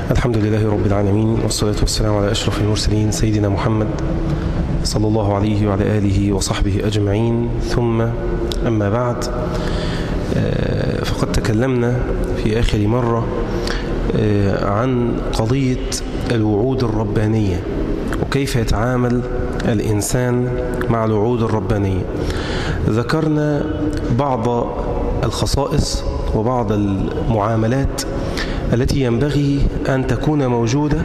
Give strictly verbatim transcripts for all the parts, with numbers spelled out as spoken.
الحمد لله رب العالمين، والصلاة والسلام على أشرف المرسلين سيدنا محمد صلى الله عليه وعلى آله وصحبه أجمعين. ثم أما بعد، فقد تكلمنا في آخر مرة عن قضية الوعود الربانية وكيف يتعامل الإنسان مع الوعود الربانية. ذكرنا بعض الخصائص وبعض المعاملات التي ينبغي أن تكون موجودة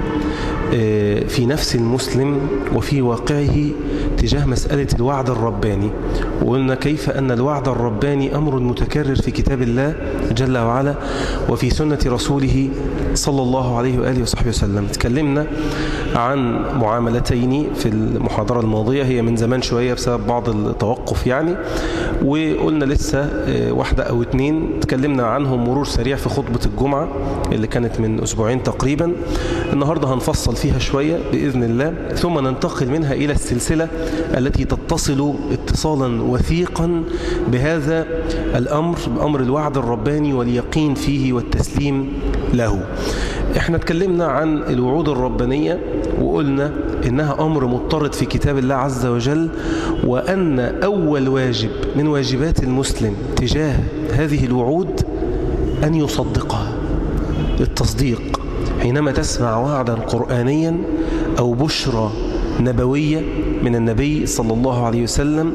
في نفس المسلم وفي واقعه تجاه مسألة الوعد الرباني. وقلنا كيف أن الوعد الرباني أمر متكرر في كتاب الله جل وعلا وفي سنة رسوله صلى الله عليه وآله وصحبه وسلم. تكلمنا عن معاملتين في المحاضرة الماضية، هي من زمان شوية بسبب بعض التوقف يعني، وقلنا لسه واحدة أو اتنين تكلمنا عنهم مرور سريع في خطبة الجمعة اللي كانت من أسبوعين تقريبا. النهاردة هنفصل فيها شوية بإذن الله، ثم ننتقل منها إلى السلسلة التي تتصل اتصالا وثيقا بهذا الأمر، بأمر الوعد الرباني واليقين فيه والتسليم له. احنا اتكلمنا عن الوعود الربانية وقلنا إنها أمر مضطرد في كتاب الله عز وجل، وأن أول واجب من واجبات المسلم تجاه هذه الوعود أن يصدقها. التصديق حينما تسمع وعدا قرآنيا أو بشرى نبوية من النبي صلى الله عليه وسلم،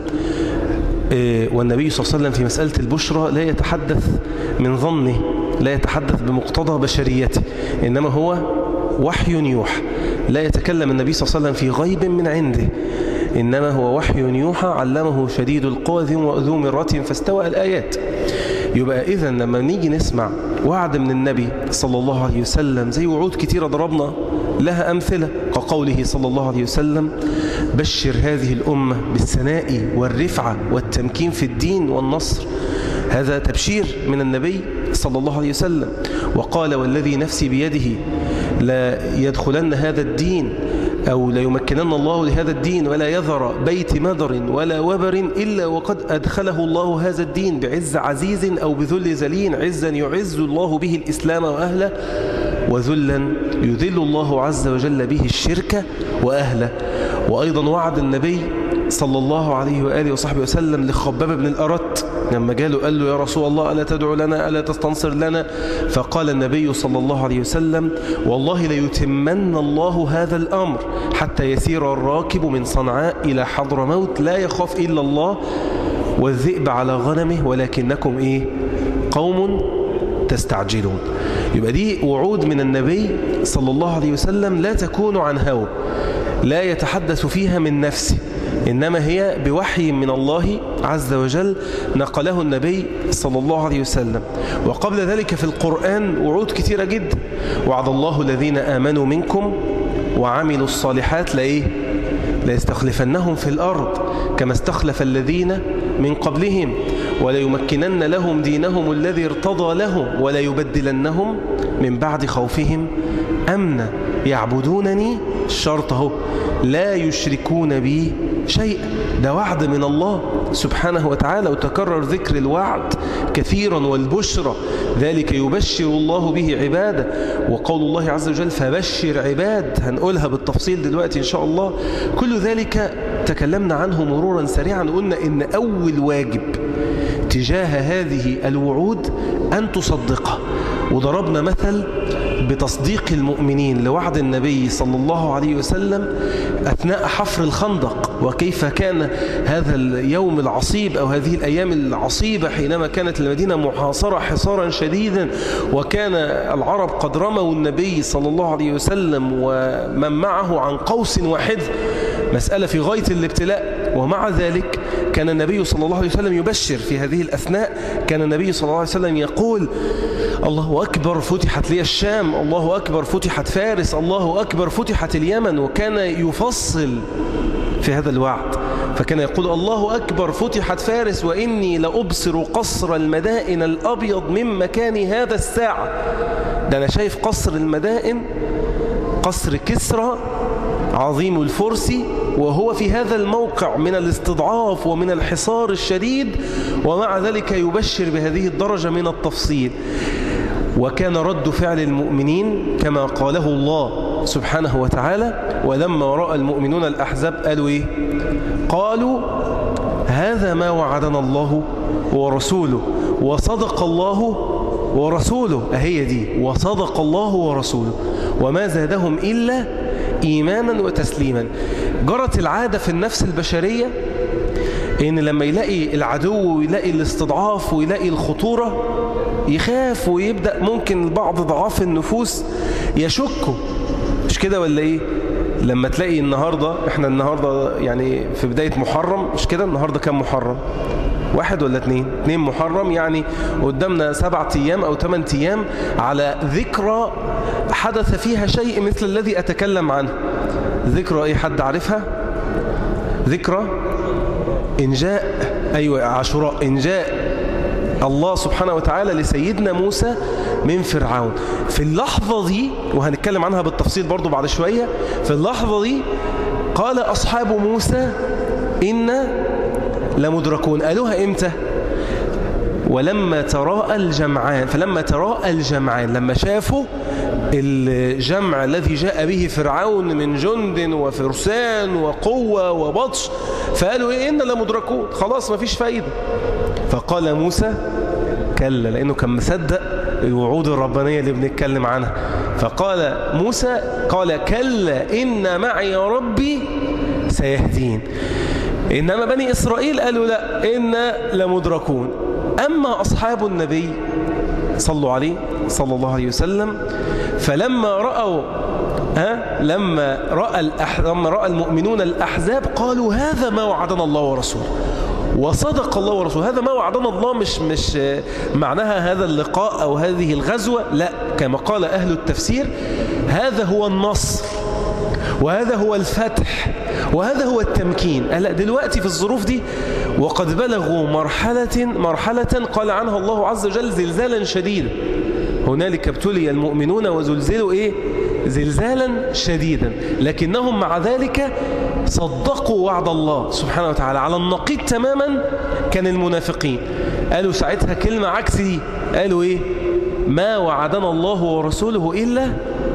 والنبي صلى الله عليه وسلم في مسألة البشرى لا يتحدث من ظنه، لا يتحدث بمقتضى بشريته، إنما هو وحي يوحى. لا يتكلم النبي صلى الله عليه وسلم في غيب من عنده، إنما هو وحي يوحى علمه شديد القوى ذو مرة فاستوى الآيات. يبقى إذن لما نيجي نسمع وعد من النبي صلى الله عليه وسلم زي وعود كتيرة ضربنا لها أمثلة، كقوله صلى الله عليه وسلم: بشر هذه الأمة بالثناء والرفعة والتمكين في الدين والنصر. هذا تبشير من النبي صلى الله عليه وسلم. وقال: والذي نفسي بيده لا يدخلن هذا الدين أو لا يمكنن الله لهذا الدين ولا يذر بيت مدر ولا وبر إلا وقد أدخله الله هذا الدين بعز عزيز أو بذل ذليل، عزا يعز الله به الإسلام وأهله، وذلا يذل الله عز وجل به الشرك وأهله. وأيضا وعد النبي صلى الله عليه وآله وصحبه وسلم لخباب بن الأرت لما جاله قال له: يا رسول الله ألا تدعو لنا ألا تستنصر لنا؟ فقال النبي صلى الله عليه وسلم: والله ليتمن الله هذا الأمر حتى يسير الراكب من صنعاء إلى حضرموت لا يخاف إلا الله والذئب على غنمه ولكنكم إيه؟ قوم تستعجلون. يبقى دي وعود من النبي صلى الله عليه وسلم لا تكون عن هوى، لا يتحدث فيها من نفسه، إنما هي بوحي من الله عز وجل نقله النبي صلى الله عليه وسلم. وقبل ذلك في القرآن وعود كثيرة جدا: وعد الله الذين آمنوا منكم وعملوا الصالحات لإيه؟ ليستخلفنهم في الأرض كما استخلف الذين من قبلهم وليمكنن لهم دينهم الذي ارتضى لهم وليبدلنهم من بعد خوفهم أمنا يعبدونني، شرطه لا يشركون بي شيئا. ده وعد من الله سبحانه وتعالى، وتكرر ذكر الوعد كثيرا والبشرى، ذلك يبشر الله به عباده. وقول الله عز وجل: فبشر عباد، هنقولها بالتفصيل دلوقتي إن شاء الله. كل ذلك تكلمنا عنه مرورا سريعا. قلنا إن أول واجب تجاه هذه الوعود أن تصدقها، وضربنا مثل بتصديق المؤمنين لوعد النبي صلى الله عليه وسلم أثناء حفر الخندق، وكيف كان هذا اليوم العصيب أو هذه الأيام العصيبة حينما كانت المدينة محاصرة حصارا شديدا، وكان العرب قد رموا النبي صلى الله عليه وسلم ومن معه عن قوس واحد، مسألة في غاية الابتلاء. ومع ذلك كان النبي صلى الله عليه وسلم يبشر في هذه الأثناء. كان النبي صلى الله عليه وسلم يقول: الله أكبر فتحت لي الشام، الله أكبر فتحت فارس، الله أكبر فتحت اليمن. وكان يفصل في هذا الوعد، فكان يقول: الله أكبر فتحت فارس وإني لأبصر قصر المدائن الأبيض من مكان هذا الساعة. ده أنا شايف قصر المدائن، قصر كسرى عظيم الفرس، وهو في هذا الموقع من الاستضعاف ومن الحصار الشديد، ومع ذلك يبشر بهذه الدرجة من التفصيل. وكان رد فعل المؤمنين كما قاله الله سبحانه وتعالى: ولما رأى المؤمنون الأحزاب قالوا إيه؟ قالوا هذا ما وعدنا الله ورسوله وصدق الله ورسوله. أهي دي، وصدق الله ورسوله، وما زادهم إلا إيمانا وتسليما. جرت العادة في النفس البشرية إن لما يلاقي العدو ويلاقي الاستضعاف ويلاقي الخطورة يخاف، ويبدأ ممكن بعض ضعاف النفوس يشكوا. مش كده ولا إيه؟ لما تلاقي النهاردة، احنا النهاردة يعني في بداية محرم، مش كده؟ النهاردة كم محرم؟ واحد ولا اتنين؟ اتنين محرم، يعني قدامنا سبعة ايام او ثمان ايام على ذكرى حدث فيها شيء مثل الذي اتكلم عنه. ذكرى ايه؟ حد عارفها؟ ذكرى انجاء، ايوه عاشوراء، انجاء الله سبحانه وتعالى لسيدنا موسى من فرعون. في اللحظة دي، وهنتكلم عنها بالتفصيل برضو بعد شوية، في اللحظة دي قال أصحاب موسى إنا لمدركون. قالوها إمتى؟ ولما تراءى الجمعان. فلما تراءى الجمعان، لما شافوا الجمع الذي جاء به فرعون من جند وفرسان وقوة وبطش، فقالوا إيه؟ إنا لمدركون، خلاص ما فيش فايدة. فقال موسى كلا، لأنه كان مصدق الوعود الربانية اللي بنتكلم عنها. فقال موسى قال كلا إن معي ربي سيهدين. إنما بني إسرائيل قالوا لا، إنا لمدركون. أما أصحاب النبي صلوا عليه صلى الله عليه وسلم، فلما رأوا ها لما رأى الأح... لما رأى المؤمنون الأحزاب قالوا هذا ما وعدنا الله ورسوله وصدق الله ورسوله. هذا ما وعدنا الله مش مش معناها هذا اللقاء أو هذه الغزوة، لا، كما قال أهل التفسير هذا هو النصر وهذا هو الفتح وهذا هو التمكين. ألا دلوقتي في الظروف دي وقد بلغوا مرحلة مرحلة قال عنها الله عز وجل زلزالا شديدا. هنالك ابتلي المؤمنون وزلزلوا إيه؟ زلزالا شديدا. لكنهم مع ذلك صدقوا وعد الله سبحانه وتعالى. على النقيض تماما كان المنافقين، قالوا ساعتها كلمة عكس دي، قالوا إيه؟ ما وعدنا الله ورسوله إلا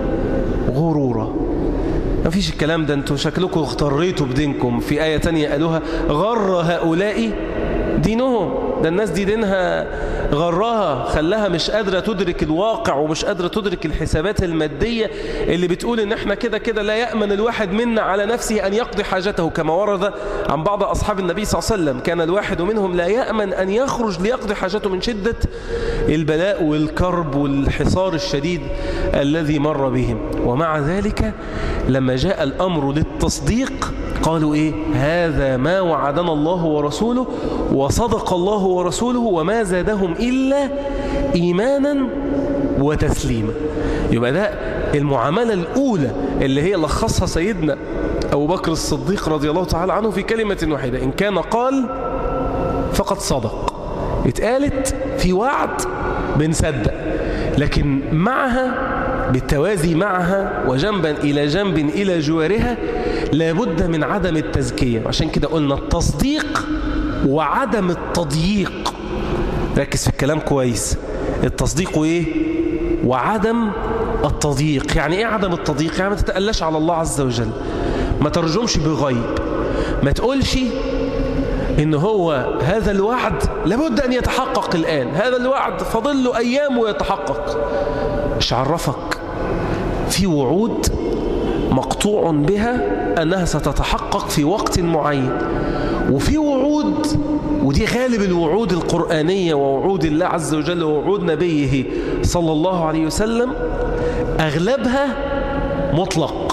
غرورا. ما فيش الكلام ده، انتوا شكلكم اغتريتوا بدينكم. في آية تانية قالوها غر هؤلاء دينهم. ده الناس دي دينها غرها، خلاها مش قادرة تدرك الواقع ومش قادرة تدرك الحسابات المادية اللي بتقول ان احنا كده كده لا يأمن الواحد منا على نفسه ان يقضي حاجته، كما ورد عن بعض أصحاب النبي صلى الله عليه وسلم كان الواحد منهم لا يأمن ان يخرج ليقضي حاجته من شدة البلاء والكرب والحصار الشديد الذي مر بهم. ومع ذلك لما جاء الأمر للتصديق قالوا إيه؟ هذا ما وعدنا الله ورسوله وصدق الله ورسوله وما زادهم إلا إيمانا وتسليما. يبقى ده المعاملة الأولى اللي هي لخصها سيدنا أبو بكر الصديق رضي الله تعالى عنه في كلمة واحدة: إن كان قال فقد صدق. اتقالت في وعد بنصدق، لكن معها بالتوازي معها وجنبا إلى جنب إلى جوارها لابد من عدم التزكية. عشان كده قلنا التصديق وعدم التضييق. ركز في الكلام كويس. التصديق وإيه؟ وعدم التضييق. يعني إيه عدم التضييق؟ يعني ما تتقلش على الله عز وجل، ما ترجمش بغيب، ما تقولش إن هو هذا الوعد لابد أن يتحقق الآن، هذا الوعد فضل له أيام ويتحقق. مش عرفك في وعود مقطوع بها أنها ستتحقق في وقت معين، وفي وعود، ودي غالب الوعود القرآنية ووعود الله عز وجل ووعود نبيه صلى الله عليه وسلم، أغلبها مطلق.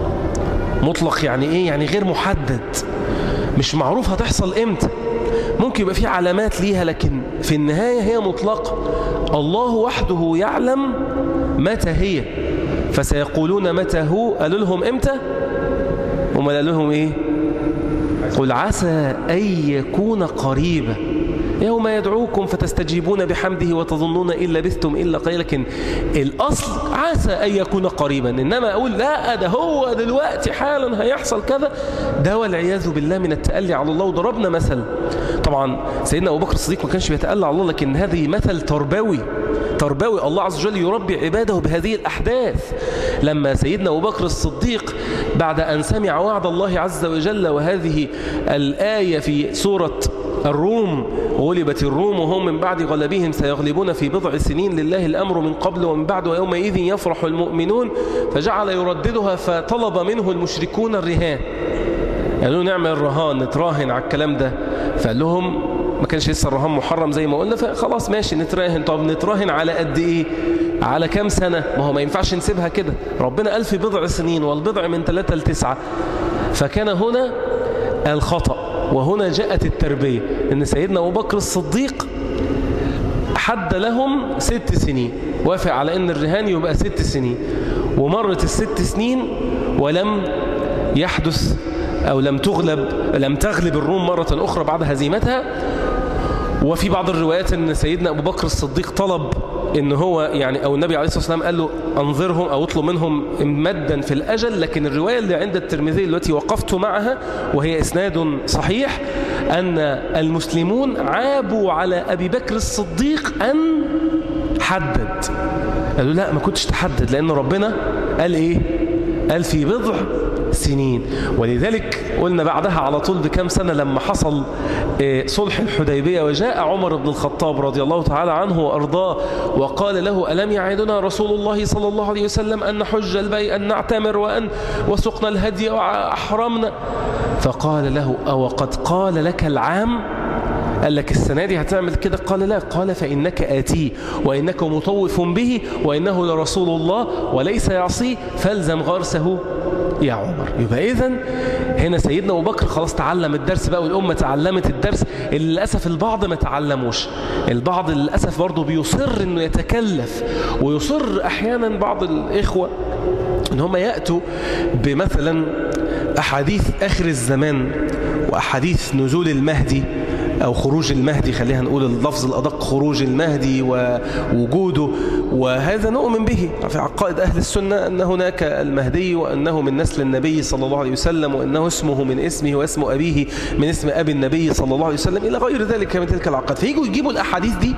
مطلق يعني إيه؟ يعني غير محدد، مش معروف هتحصل إمتى. ممكن يبقى في علامات ليها، لكن في النهاية هي مطلقة. الله وحده يعلم متى هي، فسيقولون متى هو. قالوا لهم إمتى؟ هم قالوا لهم إيه؟ قل عسى أن يكون قريبا يوم يدعوكم فتستجيبون بحمده وتظنون إن لبثتم إلا قليلا. لكن الأصل عسى أن يكون قريبا، إنما أقول لا ده هو دلوقتي حالا هيحصل كذا، ده والعياذ بالله من التألي على الله. وضربنا مثل طبعا سيدنا أبو بكر الصديق ما كانش بيتألى على الله، لكن هذه مثل تربوي تربوي الله عز وجل يربي عباده بهذه الأحداث. لما سيدنا أبو بكر الصديق بعد أن سمع وعد الله عز وجل وهذه الآية في سورة الروم، غلبت الروم وهم من بعد غلبهم سيغلبون في بضع سنين لله الأمر من قبل ومن بعد ويومئذ يفرح المؤمنون، فجعل يرددها فطلب منه المشركون الرهان، قالوا نعمل رهان نتراهن على الكلام ده، فقال لهم ما كانش لسه الرهان محرم زي ما قلنا، فخلاص ماشي نتراهن. طب نتراهن على قد ايه؟ على كام سنة؟ ما هو ما ينفعش نسيبها كده، ربنا قال في بضع سنين والبضع من ثلاثة لتسعة. فكان هنا الخطأ، وهنا جاءت التربية، ان سيدنا أبو بكر الصديق حد لهم ست سنين، وافق على ان الرهان يبقى ست سنين، ومرت الست سنين ولم يحدث أو لم تغلب لم تغلب الروم مرة أخرى بعد هزيمتها. وفي بعض الروايات أن سيدنا أبو بكر الصديق طلب إن هو يعني أو النبي عليه الصلاة والسلام قال له أنظرهم أو اطلب منهم مدا في الأجل. لكن الرواية اللي عند الترمذي التي وقفت معها وهي إسناد صحيح أن المسلمون عابوا على أبي بكر الصديق أن حدد، قالوا لا ما كنتش تحدد، لأن ربنا قال إيه؟ قال في بضع سنين. ولذلك قلنا بعدها على طول بكم سنة لما حصل صلح الحديبية وجاء عمر بن الخطاب رضي الله تعالى عنه وأرضاه وقال له ألم يعدنا رسول الله صلى الله عليه وسلم أن نحج البيت أن نعتمر وأن وسقنا الهدي وأحرمنا؟ فقال له أو قد قال لك العام؟ قال لك السنة دي هتعمل كده؟ قال لا. قال فإنك آتيه وإنك مطوف به وإنه لرسول الله وليس يعصيه فالزم غرسه يا عمر. يبقى إذن هنا سيدنا أبو بكر خلاص تعلم الدرس بقى، والأمة تعلمت الدرس اللي للأسف البعض ما تعلموش. البعض للأسف برضه بيصر إنه يتكلف، ويصر أحيانا بعض الإخوة إن هم يأتوا بمثلا أحاديث آخر الزمان وأحاديث نزول المهدي أو خروج المهدي، خلينا نقول اللفظ الأدق خروج المهدي ووجوده، وهذا نؤمن به في عقائد أهل السنة أن هناك المهدي وأنه من نسل النبي صلى الله عليه وسلم وأنه اسمه من اسمه واسم أبيه من اسم أبي النبي صلى الله عليه وسلم إلى غير ذلك من تلك العقائد. فييجوا يجيبوا الأحاديث دي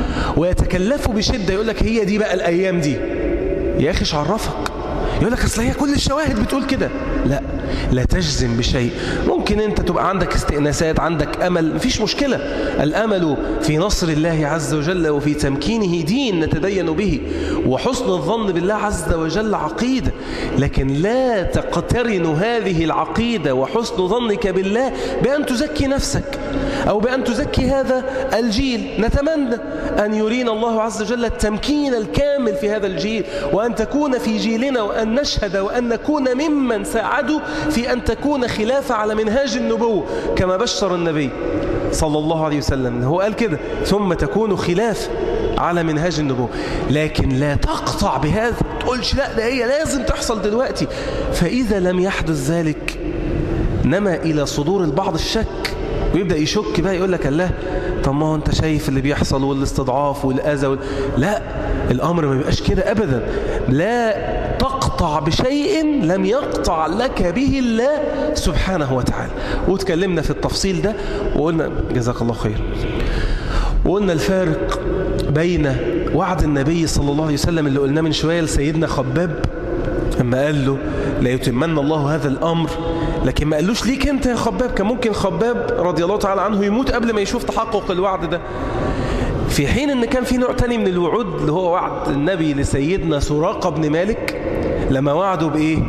ويتكلفوا بشدة، يقول لك هي دي بقى الأيام دي. يا أخي عرفك، يقول لك أصل هي كل الشواهد بتقول كده. لا، لا تجزم بشيء. ممكن أنت تبقى عندك استئناسات، عندك أمل، مفيش مشكلة. الأمل في نصر الله عز وجل وفي تمكينه دين نتدين به، وحسن الظن بالله عز وجل عقيدة. لكن لا تقترن هذه العقيدة وحسن ظنك بالله بأن تزكي نفسك أو بأن تزكي هذا الجيل. نتمنى أن يرينا الله عز وجل التمكين الكامل في هذا الجيل، وأن تكون في جيلنا وأن نشهد وأن نكون ممن ساعدوا في أن تكون خلافة على منهاج النبوة كما بشر النبي صلى الله عليه وسلم. هو قال كده ثم تكون خلافة على منهاج النبوة. لكن لا تقطع بهذا، تقولش لا ده هي لازم تحصل دلوقتي. فإذا لم يحدث ذلك نما إلى صدور البعض الشك، ويبدأ يشك بقى، يقول لك الله طب ما هو انت شايف اللي بيحصل والاستضعاف والأذى وال... لا، الأمر ما بيبقاش كده أبدا. لا تقطع بشيء لم يقطع لك به الله سبحانه وتعالى. وتكلمنا في التفصيل ده وقلنا جزاك الله خير، وقلنا الفارق بين وعد النبي صلى الله عليه وسلم اللي قلنا من شوية لسيدنا خباب لما قال له لا يتمنى الله هذا الأمر، لكن ما قالوش ليك انت يا خباب. كان ممكن خباب رضي الله تعالى عنه يموت قبل ما يشوف تحقق الوعد ده، في حين ان كان في نوع تاني من الوعود اللي هو وعد النبي لسيدنا سراقة بن مالك لما وعده بايه؟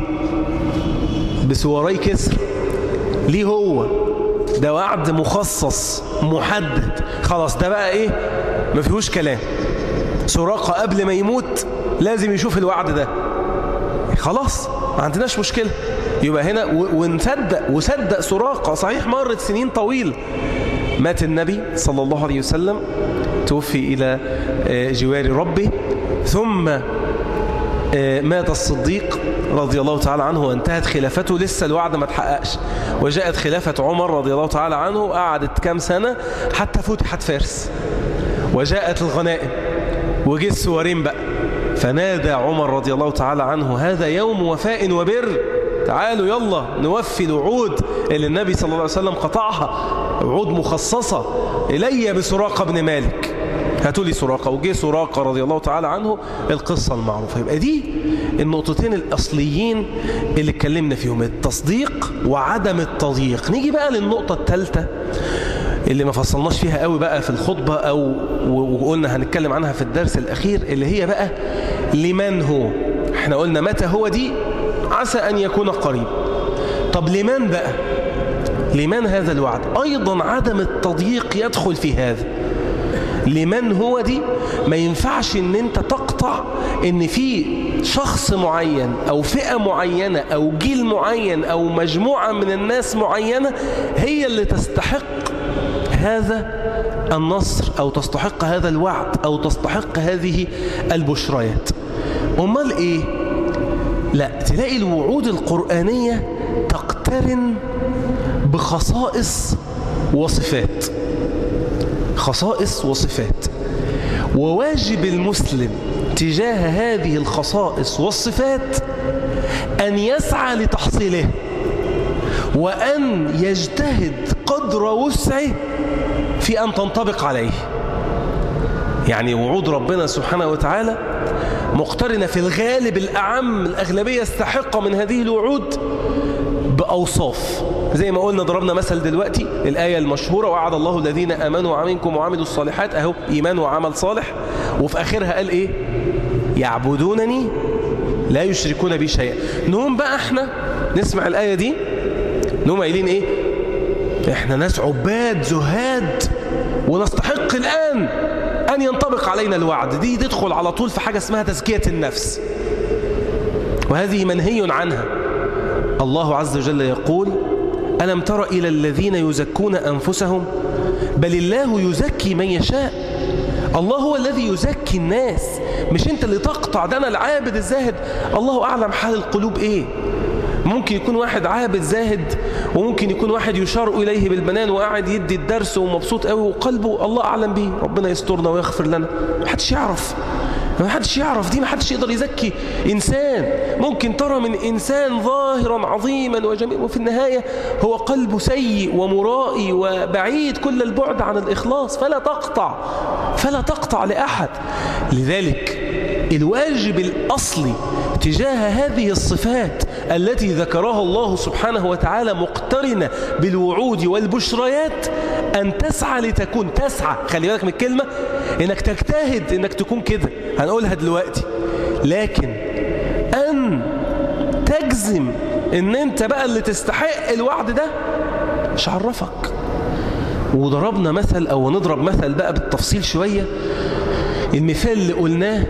بسواري كسر. ليه هو ده وعد مخصص محدد، خلاص ده بقى ايه؟ ما فيهوش كلام. سراقة قبل ما يموت لازم يشوف الوعد ده، خلاص ما عندناش مشكلة. يبقى هنا ونصدق وصدق سراقة. صحيح مرت سنين طويل، مات النبي صلى الله عليه وسلم، توفي إلى جوار ربه، ثم مات الصديق رضي الله تعالى عنه وانتهت خلافته، لسه الوعد ما تحققش. وجاءت خلافة عمر رضي الله تعالى عنه، قعدت كام سنة حتى فتحت فارس وجاءت الغنائم وجه السوارين بقى. فنادى عمر رضي الله تعالى عنه هذا يوم وفاء وبر، تعالوا يلا نوفي الوعود اللي النبي صلى الله عليه وسلم قطعها. وعود مخصصة إلي بسراقة بن مالك، هاتوا لي سراقة، وجي سراقة رضي الله تعالى عنه، القصة المعروفة. يبقى دي النقطتين الأصليين اللي اتكلمنا فيهم، التصديق وعدم التضييق. نيجي بقى للنقطة الثالثة اللي ما فصلناش فيها قوي بقى في الخطبة، أو وقلنا هنتكلم عنها في الدرس الأخير، اللي هي بقى لمن هو. احنا قلنا متى هو، دي عسى أن يكون قريب. طب لمن بقى؟ لمن هذا الوعد؟ أيضا عدم التضييق يدخل في هذا. لمن هو دي ما ينفعش ان انت تقطع ان في شخص معين او فئة معينة او جيل معين او مجموعة من الناس معينة هي اللي تستحق هذا النصر او تستحق هذا الوعد او تستحق هذه البشريات. امال ايه؟ لا، تلاقي الوعود القرآنية تقترن بخصائص وصفات، خصائص وصفات، وواجب المسلم تجاه هذه الخصائص والصفات أن يسعى لتحصيله، وأن يجتهد قدر وسعه في أن تنطبق عليه. يعني وعود ربنا سبحانه وتعالى مقترنة في الغالب الأعم، الأغلبية استحقة من هذه الوعود بأوصاف، زي ما قلنا ضربنا مثل دلوقتي الآية المشهورة وعد الله الذين آمنوا منكم وعملوا الصالحات، أهو إيمان وعمل صالح، وفي آخرها قال إيه؟ يعبدونني لا يشركون بي شيئا. نقوم بقى احنا نسمع الآية دي نقوم قايلين إيه؟ احنا ناس عباد زهاد ونستحق الآن أن ينطبق علينا الوعد. دي تدخل على طول في حاجة اسمها تزكية النفس، وهذه منهي عنها. الله عز وجل يقول ألم تر إلى الذين يزكون أنفسهم بل الله يزكي من يشاء. الله هو الذي يزكي الناس، مش أنت اللي تقطع. ده أنا العابد الزاهد، الله أعلم حال القلوب إيه. ممكن يكون واحد عابد زاهد، وممكن يكون واحد يشار إليه بالبنان وقاعد يدي الدرس ومبسوط قوي، وقلبه الله أعلم به، ربنا يسترنا ويغفر لنا، محدش يعرف، محدش يعرف. دي محدش يقدر يزكي إنسان. ممكن ترى من إنسان ظاهرا عظيما وجميلا، وفي النهاية هو قلبه سيء ومرائي وبعيد كل البعد عن الإخلاص. فلا تقطع فلا تقطع لأحد. لذلك الواجب الأصلي تجاه هذه الصفات التي ذكرها الله سبحانه وتعالى مقترنة بالوعود والبشريات أن تسعى لتكون تسعى. خلي بالك من الكلمة، إنك تجتهد إنك تكون كده، هنقولها دلوقتي. لكن أن تجزم إن أنت بقى اللي تستحق الوعد ده مش عرفك. وضربنا مثل أو نضرب مثل بقى بالتفصيل شوية. المثال اللي قلناه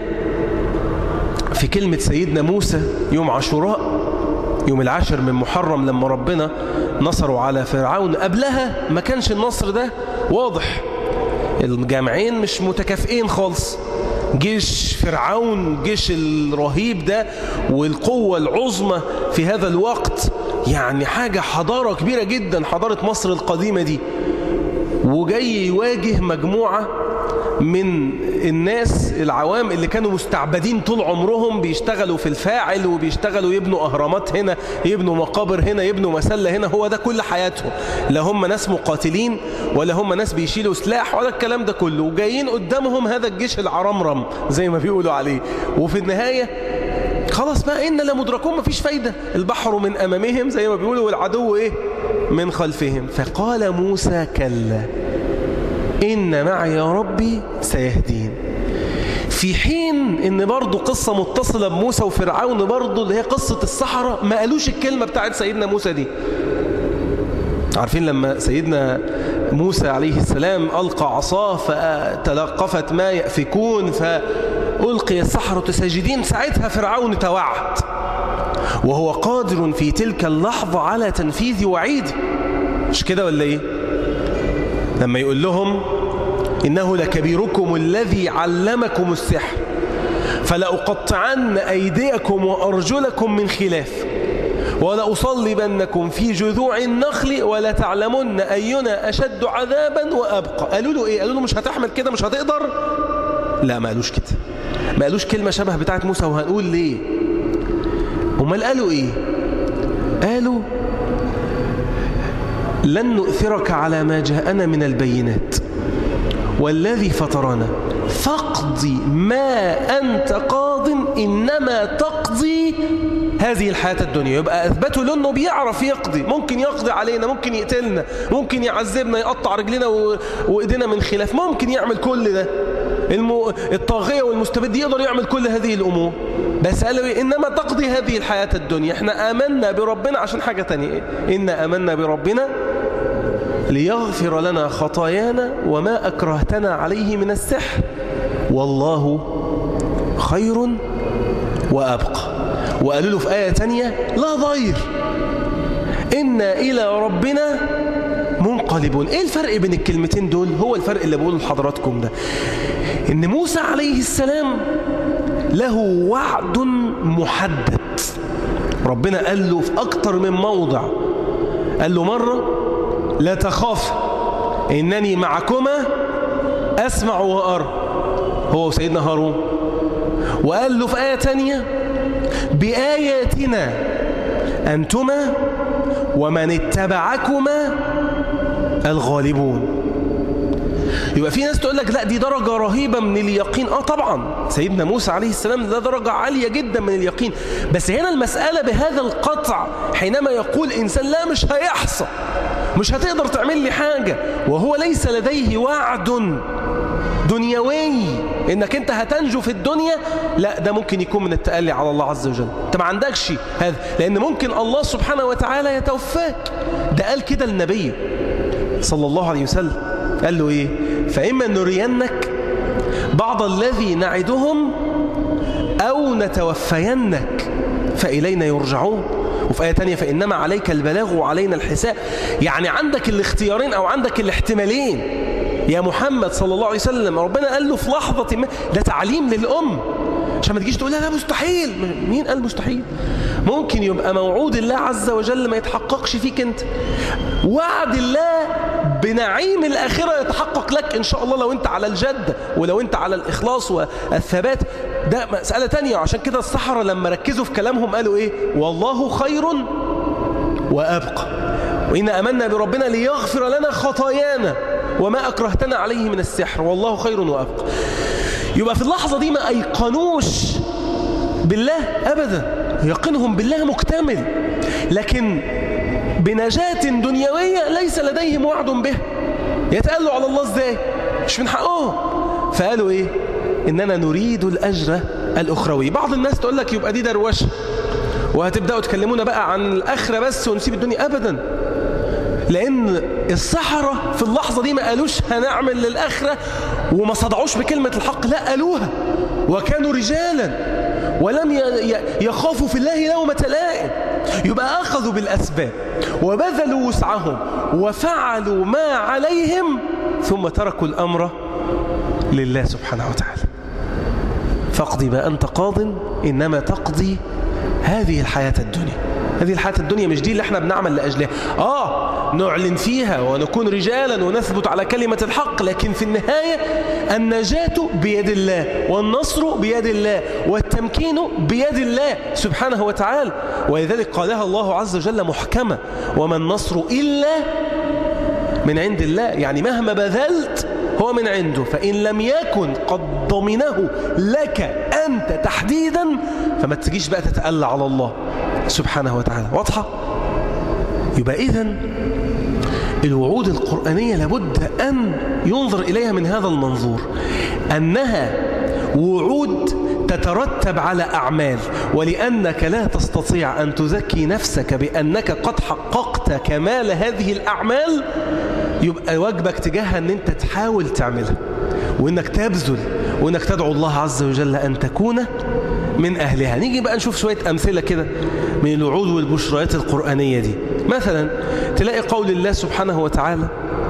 في كلمة سيدنا موسى يوم عاشوراء، يوم العاشر من محرم، لما ربنا نصروا على فرعون. قبلها ما كانش النصر ده واضح، الجامعين مش متكافئين خالص. جيش فرعون، جيش الرهيب ده والقوة العظمى في هذا الوقت، يعني حاجة حضارة كبيرة جدا، حضارة مصر القديمة دي، وجاي يواجه مجموعة من الناس العوام اللي كانوا مستعبدين طول عمرهم، بيشتغلوا في الفاعل وبيشتغلوا يبنوا أهرامات هنا، يبنوا مقابر هنا، يبنوا مسلة هنا، هو ده كل حياتهم. لا هم ناس مقاتلين ولا هم ناس بيشيلوا سلاح ولا الكلام ده كله، وجايين قدامهم هذا الجيش العرمرم زي ما بيقولوا عليه. وفي النهاية خلاص بقى إن لمدركون، مفيش فايدة، البحر من أمامهم زي ما بيقولوا والعدو إيه من خلفهم. فقال موسى كلا إن معي يا ربي سيهدين. في حين إن برضو قصة متصلة بموسى وفرعون برضو، اللي هي قصة السحرة، ما قالوش الكلمة بتاعت سيدنا موسى دي. عارفين لما سيدنا موسى عليه السلام ألقى عصاه فتلقفت ما يأفكون فألقي السحرة ساجدين، ساعتها فرعون توعد، وهو قادر في تلك اللحظة على تنفيذ وعيده. مش كده ولا إيه؟ لما يقول لهم إنه لكبيركم الذي علمكم السحر فلأقطعن أيديكم وأرجلكم من خلاف ولأصلبنكم في جذوع النخل ولتعلمن أينا أشد عذابا وأبقى. قالوا له إيه؟ قالوا له مش هتحمل كده، مش هتقدر. لا، ما قالوش كده، ما قالوش كلمة شبه بتاعت موسى، وهنقول ليه. امال قالوا إيه؟ قالوا لن نؤثرك على ما جاءنا من البينات والذي فطرنا فاقضي ما أنت قاض إنما تقضي هذه الحياة الدنيا. يبقى أثبتوا له أنه بيعرف يقضي، ممكن يقضي علينا، ممكن يقتلنا، ممكن يعذبنا، يقطع رجلنا وإيدينا من خلاف، ممكن يعمل كل ده. المو... الطاغية والمستبد يقدر يعمل كل هذه الأمور، بس قالوا إنما تقضي هذه الحياة الدنيا. احنا آمنا بربنا عشان حاجة تانية، إنا آمنا بربنا ليغفر لنا خطايانا وما أكرهتنا عليه من السحر والله خير وأبقى. وقالوا له في آية تانية لا ضير إنا إلى ربنا منقلبون. إيه الفرق بين الكلمتين دول؟ هو الفرق اللي بقوله لحضراتكم ده، إن موسى عليه السلام له وعد محدد. ربنا قال له في أكتر من موضع، قال له مرة لا تخاف إنني معكما أسمع وأرى، هو وسيدنا هارون. وقال له في آية تانية بآياتنا أنتما ومن اتبعكما الغالبون. يبقى في ناس تقول لك لا دي درجة رهيبة من اليقين. آه طبعا سيدنا موسى عليه السلام ده درجة عالية جدا من اليقين، بس هنا المسألة بهذا القطع حينما يقول إنسان لا مش هيحصل، مش هتقدر تعمل لي حاجة، وهو ليس لديه وعد دنيوي إنك أنت هتنجو في الدنيا، لا ده ممكن يكون من التألي على الله عز وجل. أنت ما عندكش هذا، لأن ممكن الله سبحانه وتعالى يتوفاك. ده قال كده النبي صلى الله عليه وسلم، قال له إيه؟ فإما نرينك بعض الذي نعدهم أو نتوفينك فإلينا يرجعون. وفي آية تانية فإنما عليك البلاغ وعلينا الحساب. يعني عندك الاختيارين أو عندك الاحتمالين يا محمد صلى الله عليه وسلم. ربنا قال له في لحظة ما، ده تعليم للأم عشان ما تجيش تقول لا لا مستحيل. مين قال مستحيل؟ ممكن يبقى موعود الله عز وجل ما يتحققش فيك أنت، وعد الله بنعيم الآخرة يتحقق لك إن شاء الله لو أنت على الجدة ولو أنت على الإخلاص والثبات. ده مسألة تانية. عشان كده السحرة لما ركزوا في كلامهم قالوا إيه؟ والله خير وأبقى وإنا أمنا بربنا ليغفر لنا خطايانا وما أكرهتنا عليه من السحر والله خير وأبقى. يبقى في اللحظة دي ما أيقنوش بالله أبدا، يقينهم بالله مكتمل، لكن بنجاة دنيوية ليس لديهم وعد به. يتقالوا على الله ازاي؟ مش من حقهم. فقالوا ايه؟ اننا نريد الاجر الاخروي. بعض الناس تقول لك يبقى دي دروشه وهتبداوا تكلمونا بقى عن الاخره بس ونسيب الدنيا. ابدا، لان السحره في اللحظه دي ما قالوش هنعمل للاخره وما صدعوش بكلمه الحق، لا قالوها وكانوا رجالا ولم يخافوا في الله لومة لائم. يبقى أخذوا بالأسباب وبذلوا وسعهم وفعلوا ما عليهم ثم تركوا الأمر لله سبحانه وتعالى. فاقضي ما أنت قاض إنما تقضي هذه الحياة الدنيا. هذه الحياة الدنيا مش دي اللي احنا بنعمل لأجلها. آه نعلن فيها ونكون رجالا ونثبت على كلمة الحق، لكن في النهاية النجاة بيد الله والنصر بيد الله والتمكين بيد الله سبحانه وتعالى. ولذلك قالها الله عز وجل محكمة: وما النصر إلا من عند الله. يعني مهما بذلت هو من عنده، فإن لم يكن قد ضمنه لك أنت تحديدا فما تجيش بقى تتألى على الله سبحانه وتعالى. واضحة؟ يبقى إذن الوعود القرآنية لابد أن ينظر إليها من هذا المنظور، أنها وعود تترتب على أعمال، ولأنك لا تستطيع أن تزكي نفسك بأنك قد حققت كمال هذه الأعمال، يبقى واجبك تجاهها أن أنت تحاول تعملها وأنك تبذل وأنك تدعو الله عز وجل أن تكون من أهلها. نيجي بقى نشوف شوية أمثلة كده من الوعود والبشريات القرآنية دي. مثلا تلاقي قول الله سبحانه وتعالى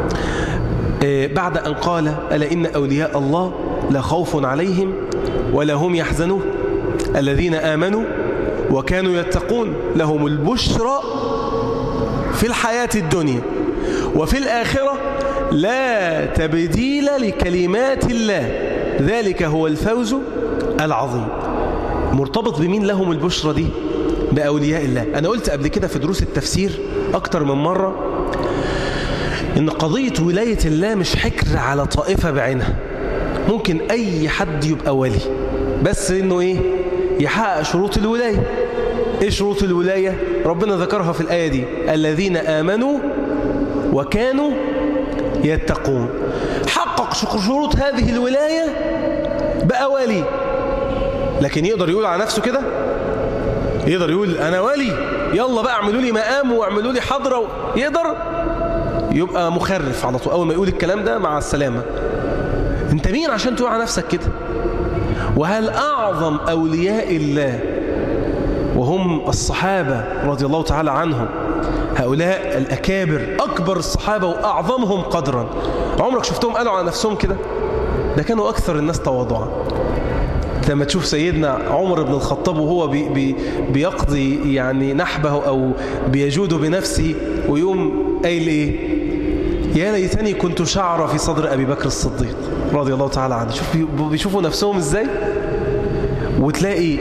بعد أن قال: ألا إن أولياء الله لا خوف عليهم ولا هم يحزنون الذين آمنوا وكانوا يتقون لهم البشرى في الحياة الدنيا وفي الآخرة لا تبديل لكلمات الله ذلك هو الفوز العظيم. مرتبط بمين لهم البشرى دي؟ بأولياء الله. أنا قلت قبل كده في دروس التفسير أكتر من مرة إن قضية ولاية الله مش حكر على طائفة بعينها. ممكن أي حد يبقى ولي، بس إنه إيه؟ يحقق شروط الولاية. إيه شروط الولاية؟ ربنا ذكرها في الآية دي: الذين آمنوا وكانوا يتقون. حقق شروط هذه الولاية بقى ولي. لكن يقدر يقول على نفسه كده؟ يقدر يقول أنا ولي، يلا بقى اعملوا لي مقام واعملوا لي حضرة؟ يقدر؟ يبقى مخرف على طول. أول ما يقول الكلام ده مع السلامة. انت مين عشان تقول على نفسك كده؟ وهل أعظم أولياء الله وهم الصحابة رضي الله تعالى عنهم، هؤلاء الأكابر أكبر الصحابة وأعظمهم قدرا، عمرك شفتهم قالوا على نفسهم كده؟ ده كانوا أكثر الناس تواضعا. لما تشوف سيدنا عمر بن الخطاب وهو بي بي بيقضي يعني نحبه أو بيجود بنفسه ويوم قايل إيه؟ يا ليتني كنت شعر في صدر أبي بكر الصديق رضي الله تعالى عنه. شوف بيشوفوا نفسهم إزاي. وتلاقي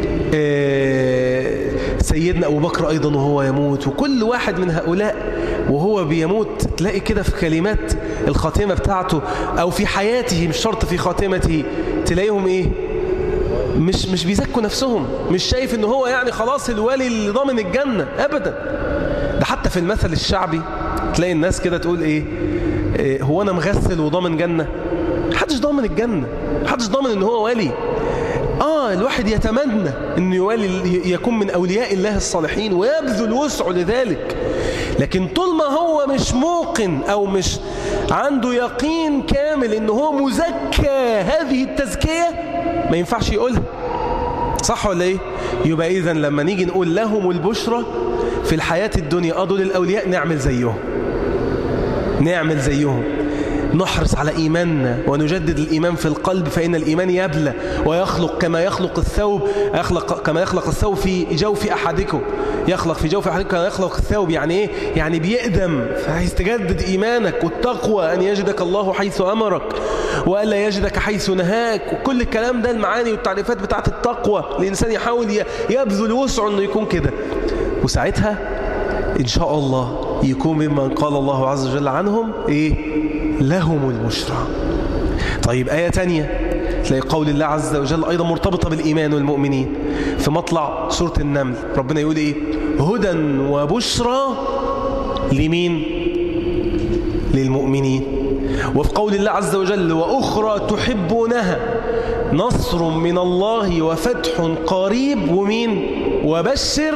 سيدنا أبو بكر أيضا وهو يموت، وكل واحد من هؤلاء وهو بيموت تلاقي كده في كلمات الخاتمة بتاعته أو في حياته، مش شرط في خاتمته، تلاقيهم إيه؟ مش مش بيزكوا نفسهم، مش شايف إن هو يعني خلاص الولي اللي ضامن الجنة أبدا. ده حتى في المثل الشعبي تلاقي الناس كده تقول إيه؟ إيه هو أنا مغسل وضامن جنة؟ محدش ضامن الجنة، محدش ضامن إن هو ولي. آه الواحد يتمنى أن يولي يكون من أولياء الله الصالحين ويبذل وسعه لذلك، لكن طول ما هو مش موقن أو مش عنده يقين كامل أنه هو مزكى هذه التزكية ما ينفعش يقولها. صح ولا إيه؟ يبقى إذن لما نيجي نقول لهم البشرى في الحياة الدنيا، آه دول الأولياء، نعمل زيهم، نعمل زيهم، نحرص على إيماننا ونجدد الإيمان في القلب، فإن الإيمان يبلى ويخلق كما يخلق الثوب، يخلق كما يخلق الثوب في جوف أحدكم، يخلق في جوف أحدكم كما يخلق الثوب. يعني إيه؟ يعني بيقدم. فعايز تجدد إيمانك، والتقوى أن يجدك الله حيث أمرك وألا يجدك حيث نهاك، وكل الكلام ده المعاني والتعريفات بتاعت التقوى. الإنسان يحاول يبذل وسعه أنه يكون كده، وساعتها إن شاء الله يكون ممن قال الله عز وجل عنهم إيه؟ لهم البشرى. طيب آية تانية تلاقي قول الله عز وجل أيضا مرتبطة بالإيمان والمؤمنين في مطلع سورة النمل. ربنا يقول إيه؟ هدى وبشرى لمين؟ للمؤمنين. وفي قول الله عز وجل وأخرى تحبونها نصر من الله وفتح قريب، ومين؟ وبشر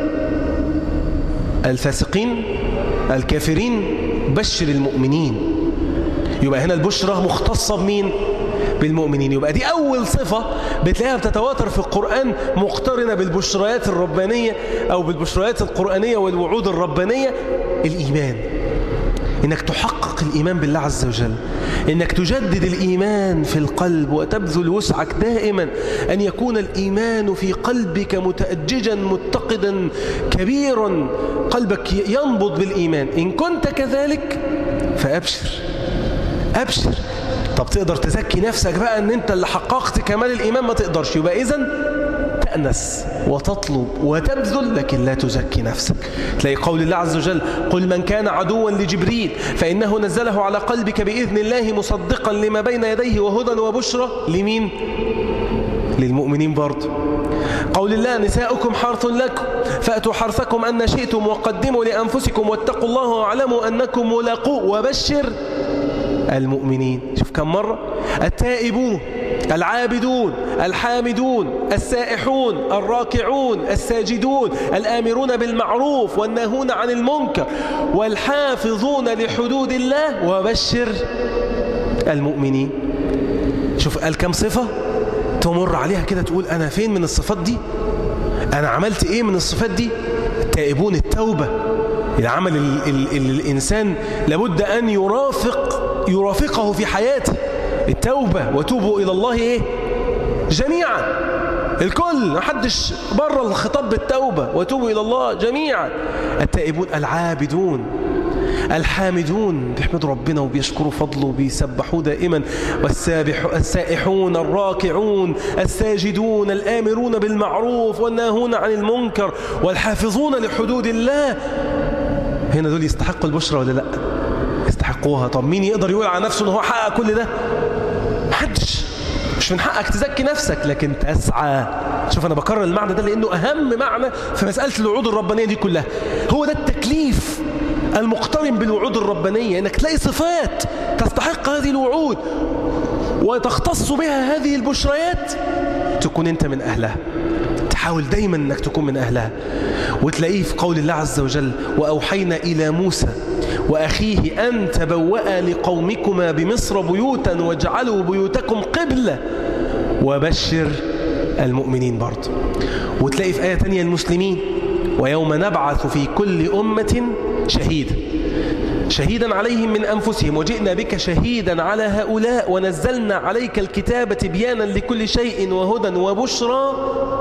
الفاسقين الكافرين، بشر المؤمنين. يبقى هنا البشرى مختصة بمين؟ بالمؤمنين. يبقى دي أول صفة بتلاقيها بتتواتر في القرآن مقترنة بالبشريات الربانية أو بالبشريات القرآنية والوعود الربانية. الإيمان، إنك تحقق الإيمان بالله عز وجل، إنك تجدد الإيمان في القلب وتبذل وسعك دائما أن يكون الإيمان في قلبك متأججا متقدا كبيرا، قلبك ينبض بالإيمان. إن كنت كذلك فأبشر أبشر. طب تقدر تزكي نفسك بقى أن أنت اللي حققت كمال الإيمان؟ ما تقدرش. يبقى إذن تأنس وتطلب وتبذل، لكن لا تزكي نفسك. تلاقي قول الله عز وجل قل من كان عدوا لجبريل فإنه نزله على قلبك بإذن الله مصدقا لما بين يديه وهدى وبشرى لمين؟ للمؤمنين برضه. قول الله نساؤكم حرث لكم فأتوا حرثكم أن شئتم وقدموا لأنفسكم واتقوا الله واعلموا أنكم ملاقوه وبشر المؤمنين. شوف كم مرة؟ التائبون العابدون الحامدون السائحون الراكعون الساجدون الآمرون بالمعروف والناهون عن المنكر والحافظون لحدود الله وبشر المؤمنين. شوف قال كم صفة تمر عليها كده تقول أنا فين من الصفات دي؟ أنا عملت إيه من الصفات دي؟ التائبون، التوبة، العمل اللي الإنسان لابد أن يرافق يرافقه في حياته، التوبة. وتوبوا إلى الله إيه؟ جميعا، الكل، محدش بره الخطاب بالتوبة. وتوبوا إلى الله جميعا. التائبون العابدون الحامدون، بيحمدوا ربنا وبيشكروا فضله وبيسبحوا دائما. والسائحون الراكعون الساجدون الآمرون بالمعروف والناهون عن المنكر والحافظون لحدود الله. هنا دول يستحقوا البشرى ولا لا؟ يستحقوها. طب مين يقدر يقول على نفسه ان هو حقق كل ده؟ محدش. مش من حقك تزكي نفسك، لكن تسعى. شوف أنا بكرر المعنى ده لأنه أهم معنى في مسألة الوعود الربانية دي كلها. هو ده التكليف المقترن بالوعود الربانية، إنك تلاقي صفات تستحق هذه الوعود وتختص بها هذه البشريات، تكون أنت من أهلها. تحاول دايما أنك تكون من أهلها. وتلاقيه في قول الله عز وجل: وأوحينا إلى موسى وأخيه أن تبوأ لقومكما بمصر بيوتا واجعلوا بيوتكم قبلة وبشر المؤمنين برضه. وتلاقي في آية تانية المسلمين: ويوم نبعث في كل أمة شهيدا شهيدا عليهم من أنفسهم وجئنا بك شهيدا على هؤلاء ونزلنا عليك الكتاب تبيانا لكل شيء وهدى وبشرى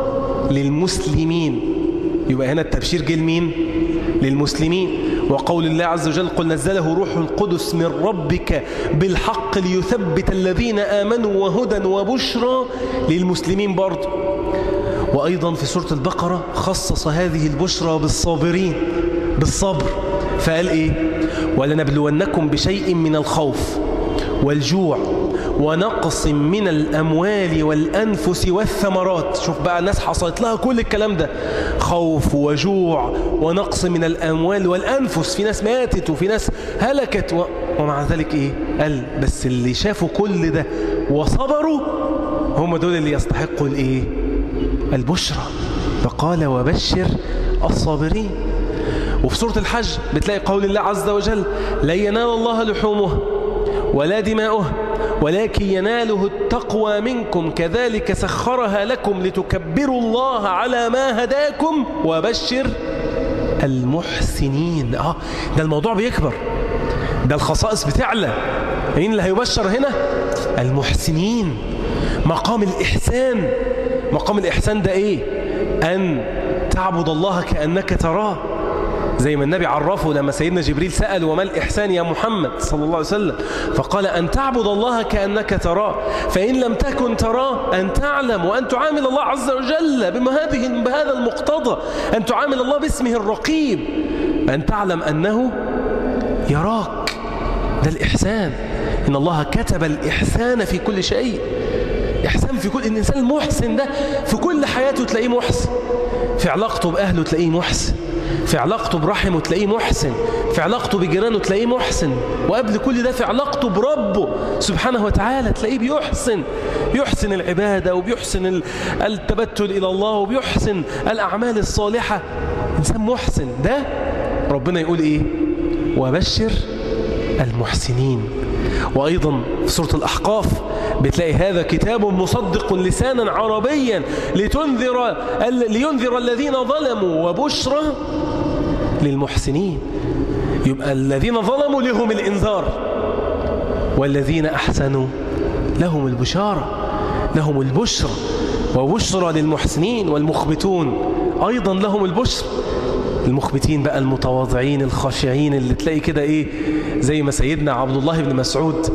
للمسلمين. يبقى هنا التبشير جه لمين؟ للمسلمين. وقول الله عز وجل: قل نزله روح القدس من ربك بالحق ليثبت الذين آمنوا وهدى وبشرى للمسلمين برضه. وأيضا في سورة البقرة خصص هذه البشرى بالصابرين، بالصبر، فقال إيه؟ ولنبلونكم بشيء من الخوف والجوع ونقص من الأموال والأنفس والثمرات. شوف بقى الناس حصلت لها كل الكلام ده، خوف وجوع ونقص من الأموال والأنفس، في ناس ماتت وفي ناس هلكت و... ومع ذلك إيه؟ قال بس اللي شافوا كل ده وصبروا هم دول اللي يستحقوا الإيه؟ البشرى. فقال: وبشر الصابرين. وفي سورة الحج بتلاقي قول الله عز وجل: لا ينال الله لحومه ولا دماؤه ولكن يناله التقوى منكم كذلك سخرها لكم لتكبروا الله على ما هداكم وبشر المحسنين. آه ده الموضوع بيكبر، ده الخصائص بتعلى. مين اللي هيبشر هنا؟ المحسنين. مقام الإحسان. مقام الإحسان ده إيه؟ أن تعبد الله كأنك تراه، زي ما النبي عرفه لما سيدنا جبريل سأل: وما الإحسان يا محمد صلى الله عليه وسلم؟ فقال: أن تعبد الله كأنك تراه، فإن لم تكن تراه أن تعلم وأن تعامل الله عز وجل بهذا المقتضى، أن تعامل الله باسمه الرقيب، أن تعلم أنه يراك. ده الإحسان. إن الله كتب الإحسان في كل شيء. إحسان في كل الإنسان المحسن ده في كل حياته تلاقيه محسن، في علاقته بأهله تلاقيه محسن، في علاقته برحمه تلاقيه محسن، في علاقته بجيرانه تلاقيه محسن، وقبل كل ده في علاقته بربه سبحانه وتعالى تلاقيه بيحسن، يحسن العبادة وبيحسن التبتل إلى الله وبيحسن الأعمال الصالحة. إنسان محسن ده ربنا يقول إيه؟ وبشر المحسنين. وأيضا في سورة الأحقاف بتلاقي: هذا كتاب مصدق لسانا عربيا لتنذر لينذر الذين ظلموا وبشرى للمحسنين. يبقى الذين ظلموا لهم الإنذار، والذين أحسنوا لهم البشارة، لهم البشرى، وبشرى للمحسنين. والمخبتون أيضا لهم البشرى. المخبتين بقى المتواضعين الخاشعين اللي تلاقي كده إيه، زي ما سيدنا عبد الله بن مسعود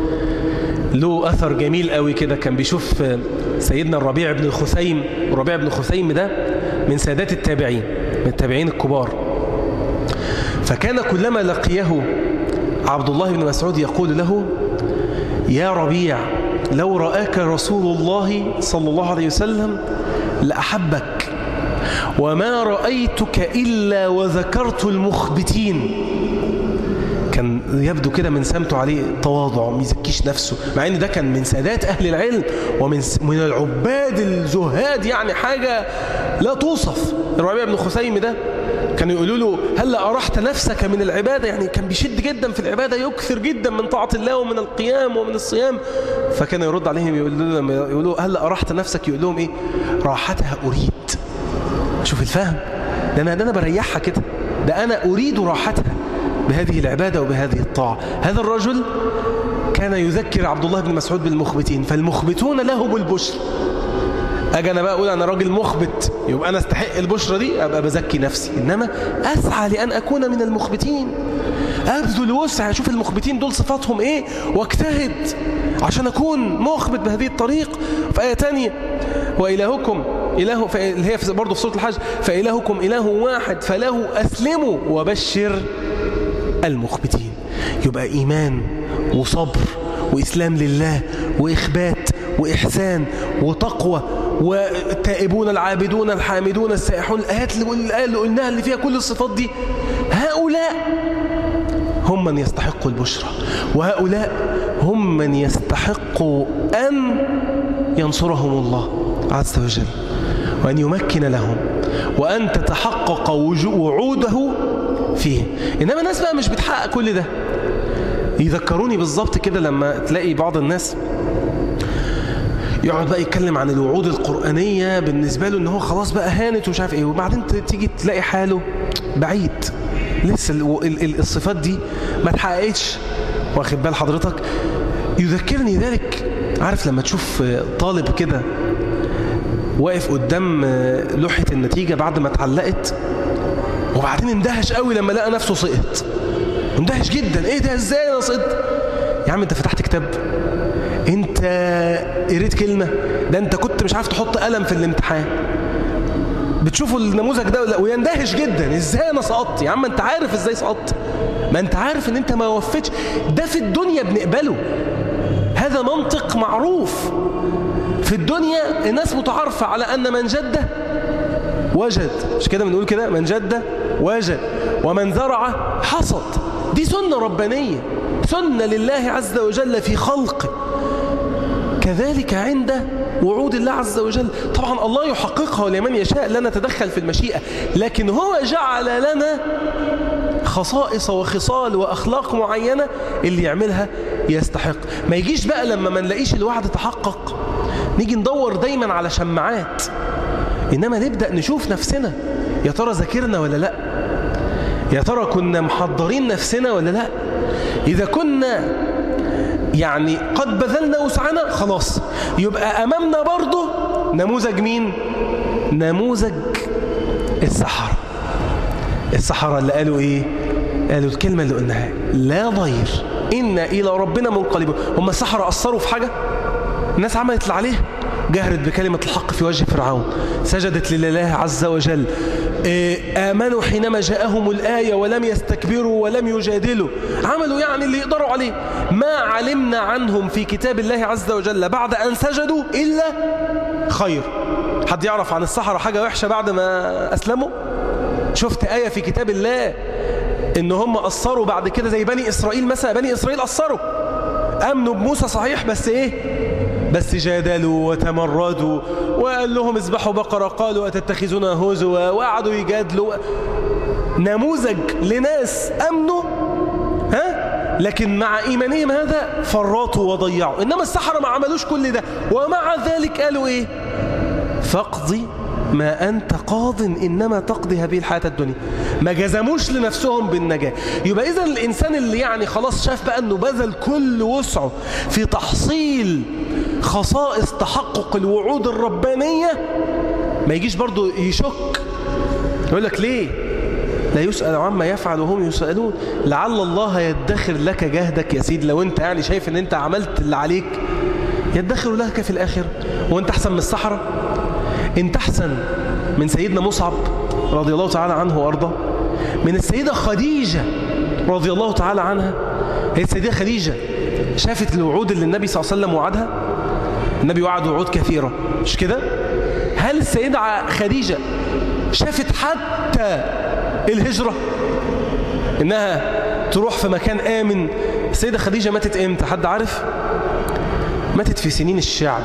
له أثر جميل قوي كده، كان بيشوف سيدنا الربيع بن الخثيم. الربيع بن الخثيم ده من سادات التابعين، من التابعين الكبار. فكان كلما لقيه عبد الله بن مسعود يقول له: يا ربيع لو رآك رسول الله صلى الله عليه وسلم لأحبك، وما رأيتك إلا وذكرت المخبتين. كان يبدو كده من سمته عليه تواضع، ما يزكيش نفسه، مع ان ده كان من سادات اهل العلم ومن من العباد الزهاد، يعني حاجه لا توصف. الربيع بن خثيم ده كانوا يقولوا له: هل أرحت نفسك من العباده؟ يعني كان بيشد جدا في العباده، يكثر جدا من طاعه الله ومن القيام ومن الصيام. فكان يرد عليهم يقول لهم يقولوا: هل أرحت نفسك؟ يقول لهم ايه؟ راحتها اريد. شوف الفهم ده، انا ده انا بريحها كده، ده انا اريد راحتها بهذه العبادة وبهذه الطاعة. هذا الرجل كان يذكر عبد الله بن مسعود بالمخبتين، فالمخبتون له بالبشر. أجي أنا بقى أقول أنا راجل مخبت، يبقى أنا استحق البشرة دي، أبقى بزكي نفسي، إنما أسعى لأن أكون من المخبتين، أبذل وسع أشوف المخبتين دول صفاتهم إيه واجتهد عشان أكون مخبت بهذه الطريق. في آية تانية: وإلهكم إله، اللي هي برضه في سورة الحج: فإلهكم إله واحد فله أسلموا وبشر المخبتين. يبقى إيمان وصبر وإسلام لله وإخبات وإحسان وتقوى والتائبون العابدون الحامدون السائحون، الآيات اللي قلناها اللي فيها كل الصفات دي، هؤلاء هم من يستحقوا البشرى، وهؤلاء هم من يستحقوا أن ينصرهم الله عز وجل وأن يمكن لهم وأن تتحقق وعوده فيه. إنما الناس بقى مش بتحقق كل ده. يذكروني بالضبط كده لما تلاقي بعض الناس يقعد بقى يتكلم عن الوعود القرآنية بالنسبة له إن هو خلاص بقى هانت ومش عارف إيه، وبعدين تيجي تلاقي حاله بعيد، لسه الصفات دي ما تحققتش. واخد بال حضرتك؟ يذكرني ذلك، عارف لما تشوف طالب كده واقف قدام لوحة النتيجة بعد ما اتعلقت، وبعدين اندهش قوي لما لقى نفسه سقط، اندهش جدا، ايه ده ازاي انا سقطت؟ يا عم انت فتحت كتاب؟ انت قريت كلمة؟ ده انت كنت مش عارف تحط قلم في الامتحان. بتشوفوا النموذج ده ويندهش جدا، ازاي انا سقطت؟ يا عم انت عارف ازاي سقطت، ما انت عارف ان انت ما وفتش. ده في الدنيا بنقبله، هذا منطق معروف في الدنيا، الناس متعارفة على ان من جد وجد، مش كده بنقول كده؟ من جد وجد ومن زرع حصد. دي سنة ربانية، سنة لله عز وجل في خلقه، كذلك عند وعود الله عز وجل. طبعا الله يحققها لمن يشاء، لا نتدخل في المشيئة، لكن هو جعل لنا خصائص وخصال وأخلاق معينة اللي يعملها يستحق. ما يجيش بقى لما ما نلاقيش الوعد تحقق نيجي ندور دايما على شماعات، إنما نبدأ نشوف نفسنا، يا ترى ذاكرنا ولا لا؟ يا ترى كنا محضرين نفسنا ولا لا؟ إذا كنا يعني قد بذلنا وسعنا خلاص، يبقى أمامنا برضه نموذج مين؟ نموذج السحرة. السحرة اللي قالوا إيه؟ قالوا الكلمة اللي قلناها، لا ضير إنا إلى ربنا منقلبون. هم السحرة أثروا في حاجة؟ الناس عملت اللي عليها، جهرت بكلمة الحق في وجه فرعون، سجدت لله عز وجل، آمنوا حينما جاءهم الآية ولم يستكبروا ولم يجادلوا، عملوا يعني اللي يقدروا عليه. ما علمنا عنهم في كتاب الله عز وجل بعد أن سجدوا إلا خير. حد يعرف عن السحرة حاجة وحشة بعد ما أسلموا؟ شفت آية في كتاب الله إن هم أثروا بعد كده زي بني إسرائيل مثلا؟ بني إسرائيل أثروا، أمنوا بموسى صحيح، بس إيه؟ بس جادلوا وتمردوا وقال لهم اذبحوا بقرة، قالوا أتتخذون هزوا، وقعدوا يجادلوا. نموذج لناس أمنوا، ها؟ لكن مع إيمانهم هذا فرطوا وضيعوا. إنما السحرة ما عملوش كل ده، ومع ذلك قالوا إيه؟ فاقضي ما أنت قاض إنما تقضي هذه الحياة الدنيا. ما جزموش لنفسهم بالنجاة. يبقى إذن الإنسان اللي يعني خلاص شاف بقى أنه بذل كل وسعه في تحصيل خصائص تحقق الوعود الربانية، ما يجيش برضو يشك يقول لك ليه لا يسأل عما يفعل وهم يسألون. لعل الله يدخر لك جهدك يا سيد، لو انت يعني شايف ان انت عملت اللي عليك يدخر لك في الآخر. وانت احسن من السحرة؟ انت احسن من سيدنا مصعب رضي الله تعالى عنه وارضاه، من السيدة خديجة رضي الله تعالى عنها. هي السيدة خديجة شافت الوعود اللي النبي صلى الله عليه وسلم وعدها. النبي وعد وعود كثيرة، مش كده؟ هل السيدة خديجة شافت حتى الهجرة، إنها تروح في مكان آمن؟ السيدة خديجة ماتت إمتى؟ حد عارف؟ ماتت في سنين الشعب،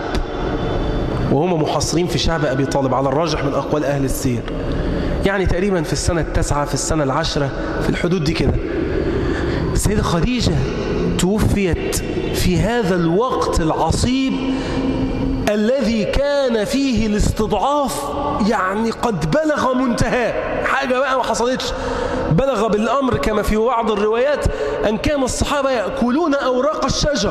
وهم محاصرين في شعب أبي طالب على الراجح من أقوال أهل السير، يعني تقريبا في السنة التاسعة، في السنة العشرة، في الحدود دي كده. السيدة خديجة توفيت في هذا الوقت العصيب الذي كان فيه الاستضعاف يعني قد بلغ منتهى، حاجة بقى ما حصلتش. بلغ بالأمر كما في بعض الروايات أن كان الصحابة يأكلون أوراق الشجر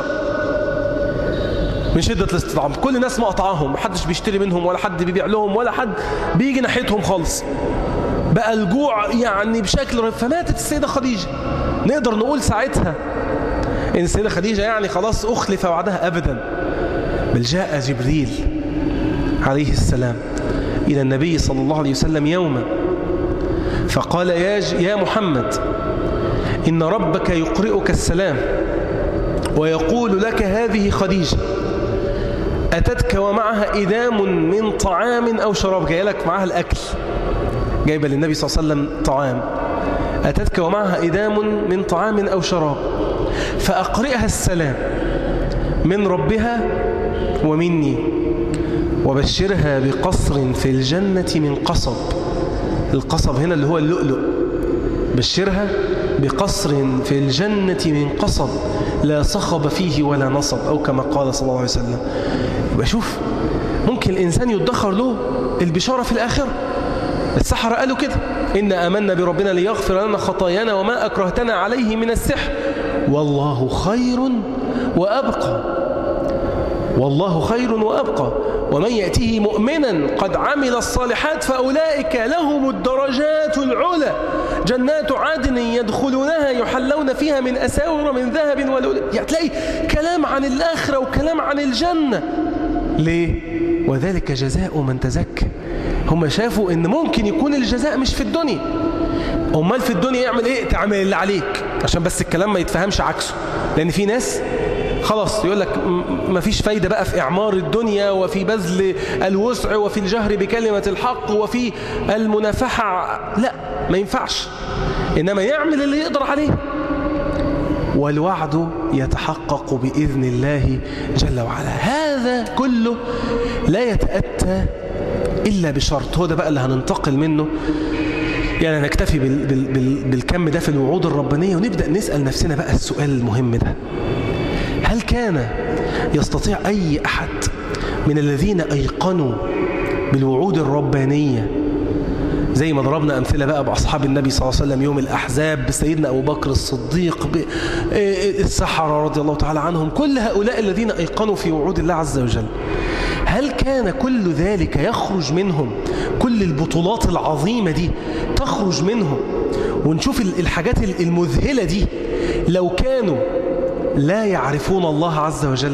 من شدة الاستضعاف. كل الناس مقطعهم، محدش بيشتري منهم ولا حد بيبيع لهم ولا حد بيجي ناحيتهم خالص. بقى الجوع يعني بشكل رهيب. فماتت السيدة خديجة. نقدر نقول ساعتها إن السيدة خديجة يعني خلاص أخلف وعدها؟ أبدا، بل جاء جبريل عليه السلام إلى النبي صلى الله عليه وسلم يوما فقال يا, يا محمد إن ربك يقرئك السلام ويقول لك هذه خديجة أتتك ومعها إدام من طعام أو شراب، جاي لك معها الأكل، جايبة للنبي صلى الله عليه وسلم طعام، أتتك ومعها إدام من طعام أو شراب، فأقرئها السلام من ربها ومني، وبشرها بقصر في الجنة من قصب. القصب هنا اللي هو اللؤلؤ. بشرها بقصر في الجنة من قصب لا صخب فيه ولا نصب، أو كما قال صلى الله عليه وسلم. يبقى شوف، ممكن الإنسان يدخر له البشارة في الآخرة. السحرة قالوا كده: إن آمنا بربنا ليغفر لنا خطايانا وما أكرهتنا عليه من السحر والله خير وأبقى. والله خير وأبقى. ومن يأتيه مؤمنا قد عمل الصالحات فأولئك لهم الدرجات العلى جنات عدن يدخلونها يحلون فيها من أساور من ذهب ولؤلؤ. يعني تلاقي كلام عن الآخرة وكلام عن الجنة. ليه؟ وذلك جزاء من تزكى. هم شافوا ان ممكن يكون الجزاء مش في الدنيا. امال في الدنيا يعمل ايه؟ تعمل اللي عليك، عشان بس الكلام ما يتفهمش عكسه. لان في ناس خلاص يقول لك مفيش فايدة بقى في إعمار الدنيا وفي بذل الوسع وفي الجهر بكلمة الحق وفي المنافحة. لا، ما ينفعش. إنما يعمل اللي يقدر عليه، والوعد يتحقق بإذن الله جل وعلا. هذا كله لا يتأتى إلا بشرط. هو ده بقى اللي هننتقل منه. يعني نكتفي بال بال بال بالكم ده في الوعود الربانية، ونبدأ نسأل نفسنا بقى السؤال المهم ده: هل كان يستطيع أي أحد من الذين أيقنوا بالوعود الربانية، زي ما ضربنا أمثلة بقى بأصحاب النبي صلى الله عليه وسلم يوم الأحزاب، بسيدنا أبو بكر الصديق، السحرة رضي الله تعالى عنهم، كل هؤلاء الذين أيقنوا في وعود الله عز وجل، هل كان كل ذلك يخرج منهم؟ كل البطولات العظيمة دي تخرج منهم، ونشوف الحاجات المذهلة دي، لو كانوا لا يعرفون الله عز وجل؟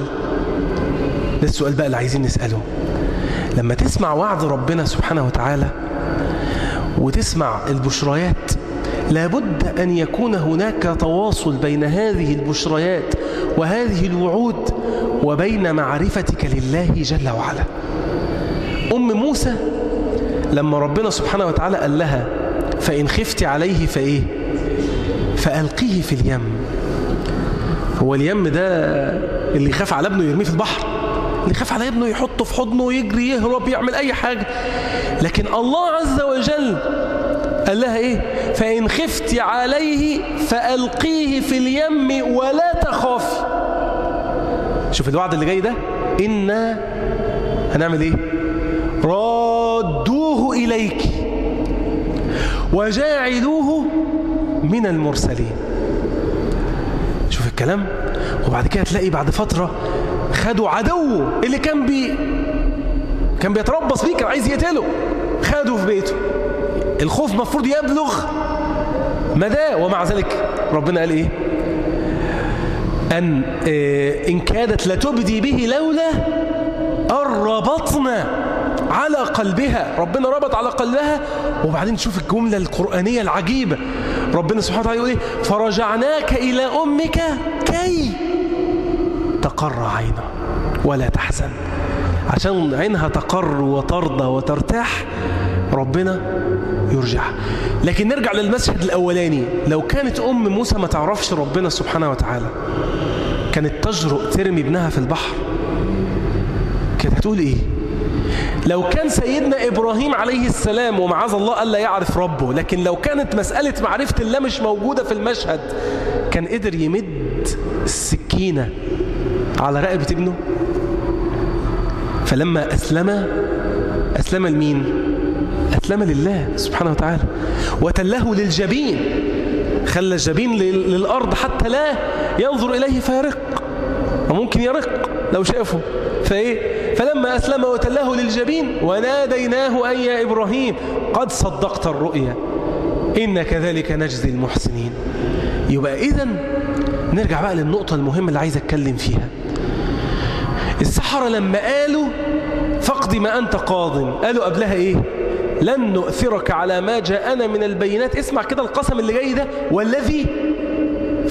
ده السؤال بقى اللي عايزين نسأله. لما تسمع وعد ربنا سبحانه وتعالى وتسمع البشريات، لابد أن يكون هناك تواصل بين هذه البشريات وهذه الوعود وبين معرفتك لله جل وعلا. أم موسى لما ربنا سبحانه وتعالى قال لها: فإن خفت عليه فإيه؟ فألقيه في اليم. هو اليم ده اللي يخاف على ابنه يرميه في البحر، اللي يخاف على ابنه يحطه في حضنه ويجري يهرب يعمل أي حاجة. لكن الله عز وجل قال لها إيه؟ فإن خفت عليه فألقيه في اليم ولا تخافي. شوف الوعد اللي جاي ده: إنا هنعمل إيه؟ رادوه إليك وجاعلوه من المرسلين. شوف الكلام. وبعد كده تلاقي بعد فترة خدوا عدوه اللي كان بي كان بيتربص بيه، كان عايز يقتله، خدوا في بيته. الخوف مفروض يبلغ مدى، ومع ذلك ربنا قال إيه؟ أن إن كادت لتبدي به لولا أن ربطنا على قلبها. ربنا ربط على قلبها. وبعدين شوف الجملة القرآنية العجيبة، ربنا سبحانه وتعالى يقول إيه؟ فرجعناك إلى أمك كي تقر عينها ولا تحزن. عشان عينها تقر وترضى وترتاح ربنا يرجع. لكن نرجع للمشهد الأولاني. لو كانت أم موسى ما تعرفش ربنا سبحانه وتعالى، كانت تجرؤ ترمي ابنها في البحر؟ كانت هتقول إيه؟ لو كان سيدنا إبراهيم عليه السلام ومعاذ الله ألا يعرف ربه، لكن لو كانت مسألة معرفة الله مش موجودة في المشهد، كان قدر يمد السكينة على رقبة ابنه؟ فلما أسلم أسلم لمين؟ أسلم لله سبحانه وتعالى، وتله للجبين، خلى الجبين للأرض حتى لا ينظر إليه فيرق، وممكن يرق لو شافه. فإيه؟ فلما أسلم وتله للجبين وناديناه أن يا إبراهيم قد صدقت الرؤيا إن كذلك نجزي المحسنين. يبقى إذن نرجع بقى للنقطة المهمة اللي عايز أتكلم فيها. السحرة لما قالوا فاقض ما أنت قاض، قالوا قبلها إيه؟ لن نؤثرك على ما جاءنا من البينات. اسمع كده القسم اللي جاي ده: والذي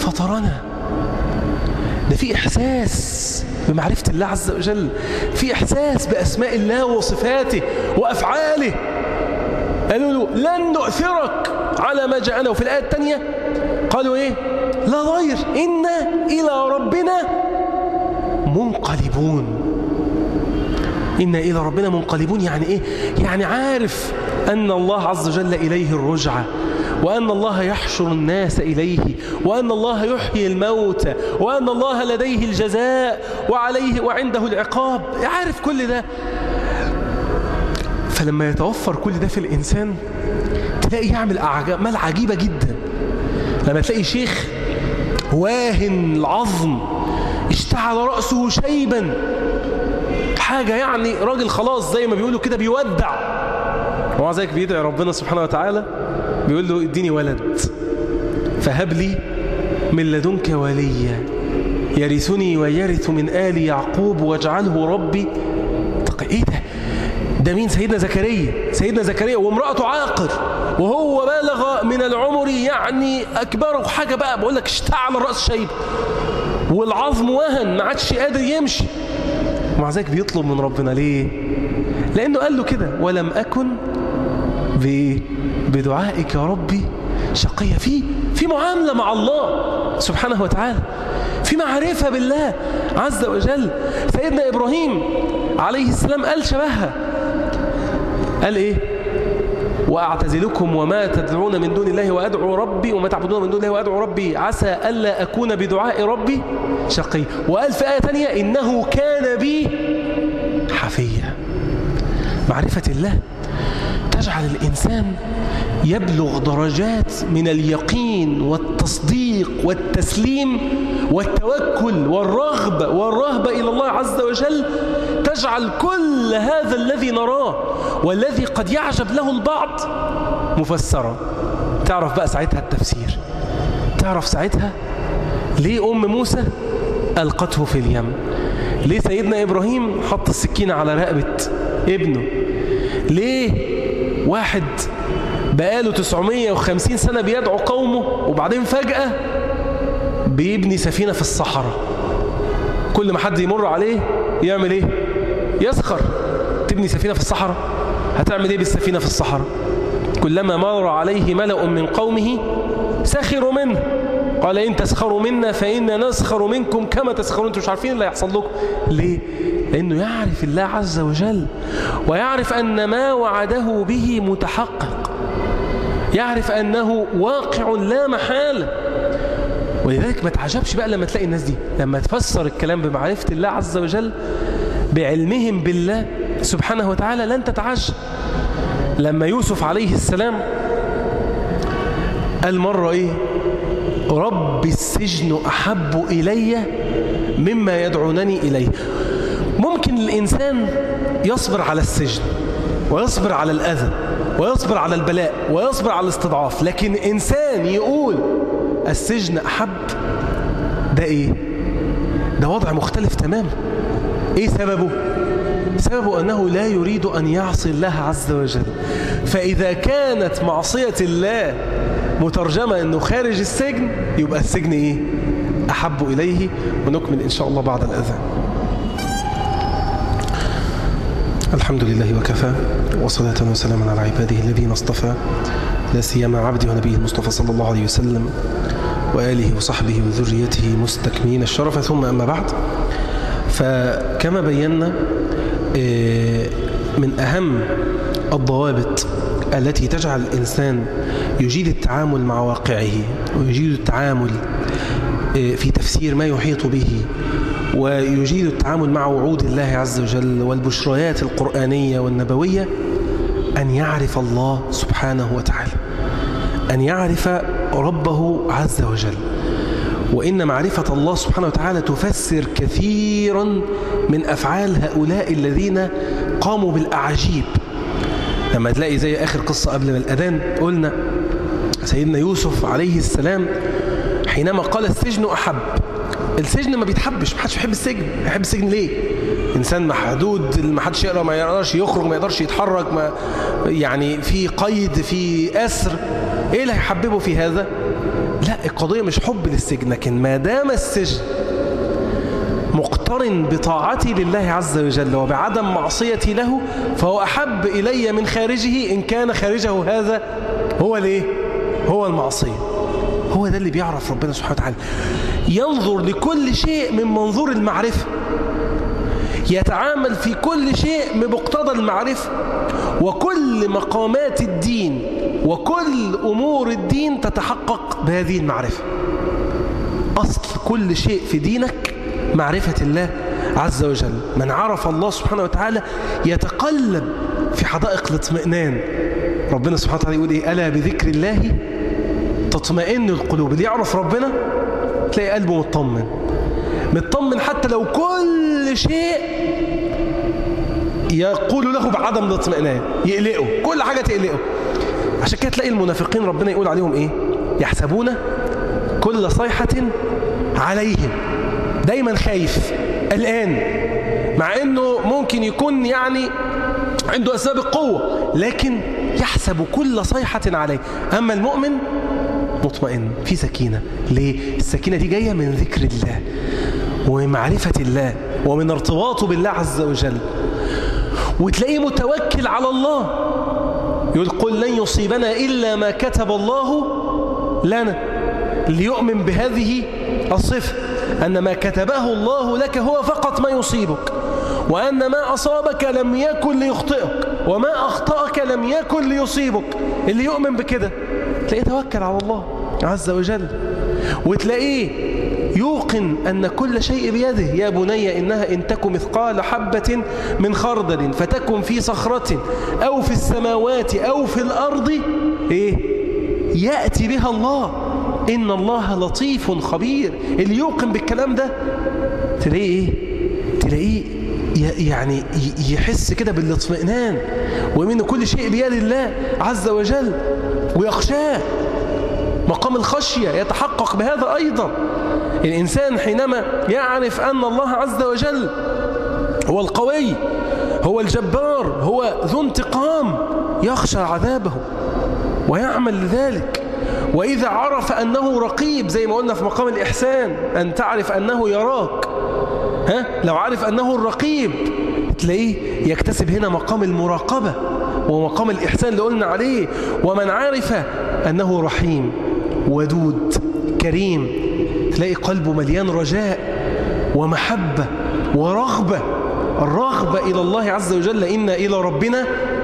فطرنا. ده في إحساس بمعرفة الله عز وجل، في إحساس بأسماء الله وصفاته وأفعاله. قالوا له لن نؤثرك على ما جاءنا. وفي الآية الثانية قالوا إيه؟ لا ضير إنا إلى ربنا منقلبون. إنا إلى ربنا منقلبون يعني إيه؟ يعني عارف أن الله عز وجل إليه الرجعة، وأن الله يحشر الناس إليه، وأن الله يحيي الموتى، وأن الله لديه الجزاء وعليه وعنده العقاب. عارف كل ده. فلما يتوفر كل ده في الإنسان تلاقي يعمل أعمال عجيبة جدا. لما تلاقي شيخ واهن العظم اشتعل رأسه شيبا، حاجة يعني راجل خلاص زي ما بيقولوا كده بيودع، ومع ذلك بيدعي ربنا سبحانه وتعالى بيقول له اديني ولد فهب لي من لدنك وليا يرثني ويرث من آل يعقوب واجعله ربي تقي. ايه ده؟ ده مين؟ سيدنا زكريا. سيدنا زكريا وامرأته عاقر وهو بالغ من العمر يعني أكبره حاجة بقى، بقول لك اشتعل الرأس شيب والعظم وهن ما عادش قادر يمشي، ومع ذلك بيطلب من ربنا. ليه؟ لأنه قال له كده ولم أكن بدعائك يا ربي شقية. في في معاملة مع الله سبحانه وتعالى، في معرفة بالله عز وجل. سيدنا إبراهيم عليه السلام قال شبهها، قال إيه؟ وأعتزلكم وما تدعون من دون الله وأدعو ربي وما تعبدون من دون الله وأدعو ربي عسى ألا أكون بدعاء ربي شقي. وقال في آية تانية إنه كان بي حفيا. معرفة الله تجعل الإنسان يبلغ درجات من اليقين والتصديق والتسليم والتوكل والرغبة والرهبة إلى الله عز وجل، تجعل كل هذا الذي نراه والذي قد يعجب له البعض مفسرا. تعرف بقى ساعتها التفسير، تعرف ساعتها ليه أم موسى ألقته في اليم، ليه سيدنا إبراهيم حط السكينة على رقبة ابنه، ليه واحد بقاله تسعمية وخمسين سنة بيدعو قومه وبعدين فجأة بيبني سفينة في الصحراء. كل ما حد يمر عليه يعمل ايه؟ يسخر. تبني سفينة في الصحراء، هتعمل ايه بالسفينة في الصحراء؟ كلما مر عليه ملأ من قومه سخروا منه قال إن تسخروا منا فإنا نسخر منكم كما تسخرون. انتوا مش عارفين اللي هيحصل لكم. ليه؟ لأنه يعرف الله عز وجل ويعرف أن ما وعده به متحقق، يعرف أنه واقع لا محالة. ولذلك ما تعجبش بقى لما تلاقي الناس دي لما تفسر الكلام بمعرفة الله عز وجل بعلمهم بالله سبحانه وتعالى لن تتعجب. لما يوسف عليه السلام قال مرة إيه؟ رب السجن أحب إلي مما يدعونني إليه. ممكن الإنسان يصبر على السجن ويصبر على الأذى ويصبر على البلاء ويصبر على الاستضعاف، لكن إنسان يقول السجن أحب، ده إيه؟ ده وضع مختلف تماما. إيه سببه؟ سببه أنه لا يريد أن يعصي الله عز وجل. فإذا كانت معصية الله مترجمة أنه خارج السجن، يبقى السجن إيه؟ أحب إليه. ونكمل إن شاء الله بعد الأذان. الحمد لله وكفى، وصلاة وسلاما على عباده الذين اصطفى، لا سيما عبده ونبيه المصطفى صلى الله عليه وسلم وآله وصحبه وذريته مستكملين الشرف. ثم أما بعد، فكما بينا من أهم الضوابط التي تجعل الإنسان يجيد التعامل مع واقعه ويجيد التعامل في تفسير ما يحيط به ويجيد التعامل مع وعود الله عز وجل والبشريات القرآنية والنبوية، أن يعرف الله سبحانه وتعالى، أن يعرف ربه عز وجل. وإن معرفة الله سبحانه وتعالى تفسر كثيرا من أفعال هؤلاء الذين قاموا بالأعاجيب. لما تلاقي زي آخر قصة قبل الأذان قلنا سيدنا يوسف عليه السلام حينما قال السجن أحب. السجن ما بيتحبش، ما حدش بيحب السجن. يحب السجن ليه؟ إنسان محدود، ما حدش يقرأ، ما يقدرش يخرج، ما يقدرش يتحرك، ما يعني في قيد، في أسر. إيه اللي هيحببه في هذا؟ لا، القضية مش حب للسجن، لكن ما دام السجن مقترن بطاعتي لله عز وجل وبعدم معصيتي له فهو أحب إلي من خارجه إن كان خارجه هذا هو ليه؟ هو المعصية. هو ده اللي بيعرف ربنا سبحانه وتعالى، ينظر لكل شيء من منظور المعرفة، يتعامل في كل شيء بمقتضى المعرفة، وكل مقامات الدين وكل أمور الدين تتحقق بهذه المعرفة. أصل كل شيء في دينك معرفة الله عز وجل. من عرف الله سبحانه وتعالى يتقلب في حدائق الاطمئنان. ربنا سبحانه وتعالى يقول إيه؟ ألا بذكر الله تطمئن القلوب. اللي يعرف ربنا تلاقي قلبه مطمن، مطمن حتى لو كل شيء يقول له بعدم الاطمئنان، يقلقه، كل حاجة تقلقه. عشان كده تلاقي المنافقين ربنا يقول عليهم إيه؟ يحسبون كل صيحة عليهم، دايما خايف الآن، مع أنه ممكن يكون يعني عنده أسباب القوة، لكن يحسب كل صيحة عليه. أما المؤمن مطمئن في سكينة. ليه؟ السكينة دي جاية من ذكر الله ومن معرفة الله ومن ارتباطه بالله عز وجل. وتلاقيه متوكل على الله، يقول قل لن يصيبنا إلا ما كتب الله لنا، ليؤمن بهذه الصفة أن ما كتبه الله لك هو فقط ما يصيبك، وأن ما أصابك لم يكن ليخطئك، وما أخطأك لم يكن ليصيبك. اللي يؤمن بكده تلاقيه توكل على الله عز وجل، وتلاقيه يوقن أن كل شيء بيده. يا بني إنها إن تك مثقال حبة من خردل فتكن في صخرة أو في السماوات أو في الأرض إيه؟ يأتي بها الله إن الله لطيف خبير. اللي يوقن بالكلام ده تلاقيه إيه؟ تلاقيه يعني يحس كده بالاطمئنان ومن كل شيء بيد الله عز وجل ويخشاه. مقام الخشية يتحقق بهذا أيضا. الإنسان حينما يعرف أن الله عز وجل هو القوي، هو الجبار، هو ذو انتقام، يخشى عذابه ويعمل لذلك. وإذا عرف أنه رقيب، زي ما قلنا في مقام الإحسان، أن تعرف أنه يراك، ها؟ لو عارف أنه الرقيب تلاقيه يكتسب هنا مقام المراقبة ومقام الإحسان اللي قلنا عليه. ومن عارف أنه رحيم ودود كريم تلاقي قلبه مليان رجاء ومحبة ورغبة، الرغبة إلى الله عز وجل. إنا إلى ربنا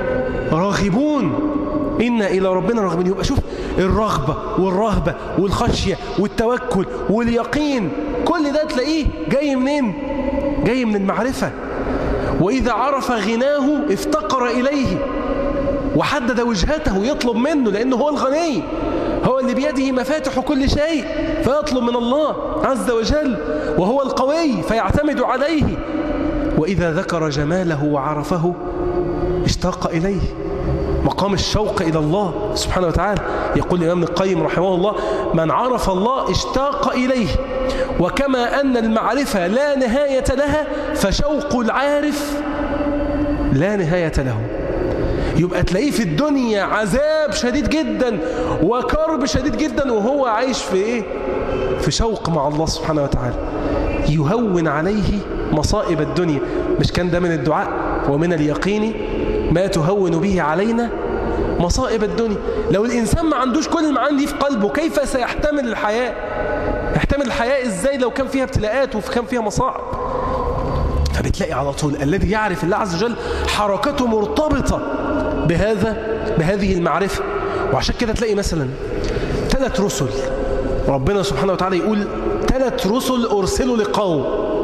راغبون، إنا إلى ربنا راغبون. يبقى شوف الرغبة والرهبة والخشية والتوكل واليقين، كل ده تلاقيه جاي منين؟ جاي من المعرفة. وإذا عرف غناه افتقر إليه وحدد وجهته، يطلب منه لأنه هو الغني، هو اللي بيده مفاتح كل شيء، فيطلب من الله عز وجل، وهو القوي فيعتمد عليه. وإذا ذكر جماله وعرفه اشتاق إليه، مقام الشوق إلى الله سبحانه وتعالى. يقول الإمام ابن القيم رحمه الله: من عرف الله اشتاق إليه. وكما أن المعرفة لا نهاية لها فشوق العارف لا نهاية له. يبقى تلاقيه في الدنيا عذاب شديد جدا وكرب شديد جدا، وهو عايش في إيه؟ في شوق مع الله سبحانه وتعالى، يهون عليه مصائب الدنيا. مش كان ده من الدعاء؟ ومن اليقين ما تهون به علينا مصائب الدنيا. لو الإنسان ما عندوش كل المعاني دي في قلبه، كيف سيحتمل الحياة؟ يحتمل الحياة إزاي لو كان فيها ابتلاءات وكان فيها مصاعب؟ فبتلاقي على طول الذي يعرف الله عز وجل حركته مرتبطة بهذا بهذه المعرفة. وعشان كده تلاقي مثلا ثلاث رسل ربنا سبحانه وتعالى يقول ثلاث رسل أرسلوا لقوم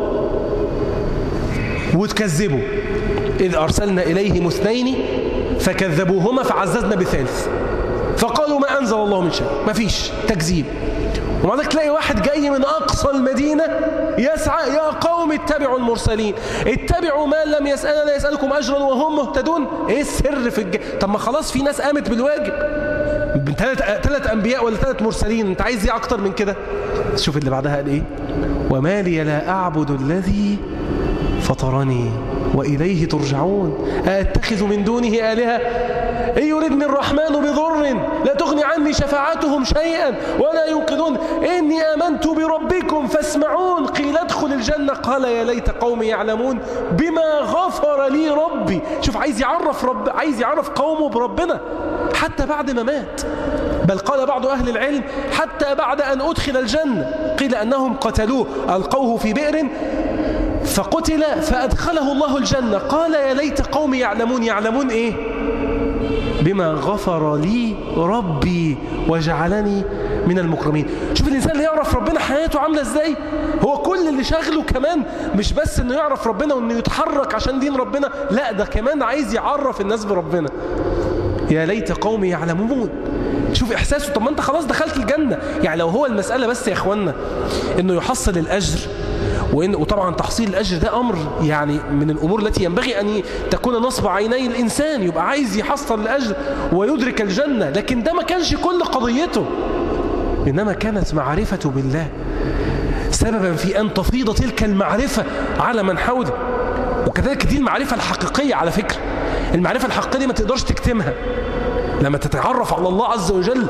وتكذبوا، إذ أرسلنا إليهم اثنين فكذبوهما فعززنا بثالث فقالوا ما أنزل الله من شيء. ما فيش تكذيب. ومع ذلك تلاقي واحد جاي من أقصى المدينة يسعى: يا قوم اتبعوا المرسلين، اتبعوا ما لم يسأل لا يسألكم أجرا وهم مهتدون. ايه السر في الج... طب ما خلاص في ناس قامت بالواجب، ثلاث ثلاث أنبياء ولا ثلاث مرسلين، انت عايز ايه أكتر من كده؟ شوف اللي بعدها قال ايه: وما لي لا أعبد الذي فطرني وإليه ترجعون. أأتخذ من دونه آلهة إن يردني الرحمن بضر لا تغني عني شفاعتهم شيئا ولا ينقذون إني آمنت بربكم فاسمعون. قيل ادخل الجنة قال يا ليت قومي يعلمون بما غفر لي ربي. شوف عايز يعرف رب عايز يعرف قومه بربنا حتى بعد ما مات. بل قال بعض أهل العلم حتى بعد أن أدخل الجنة. قيل أنهم قتلوه ألقوه في بئر فقتل فأدخله الله الجنة. قال يا ليت قومي يعلمون. يعلمون إيه؟ بما غفر لي ربي وجعلني من المكرمين. شوف الإنسان اللي يعرف ربنا حياته عاملة إزاي. هو كل اللي شغله كمان مش بس إنه يعرف ربنا وإنه يتحرك عشان دين ربنا، لا ده كمان عايز يعرف الناس بربنا. يا ليت قومي يعلمون. شوف إحساسه. طب ما أنت خلاص دخلت الجنة. يعني لو هو المسألة بس يا إخوانا إنه يحصل الأجر، وإن وطبعا تحصيل الأجر ده أمر يعني من الأمور التي ينبغي أن تكون نصب عيني الإنسان، يبقى عايز يحصل الأجر ويدرك الجنة، لكن ده ما كانش كل قضيته، إنما كانت معرفة بالله سببا في أن تفيض تلك المعرفة على من حوله. وكذلك دي المعرفة الحقيقية على فكرة. المعرفة الحقيقية دي ما تقدرش تكتمها. لما تتعرف على الله عز وجل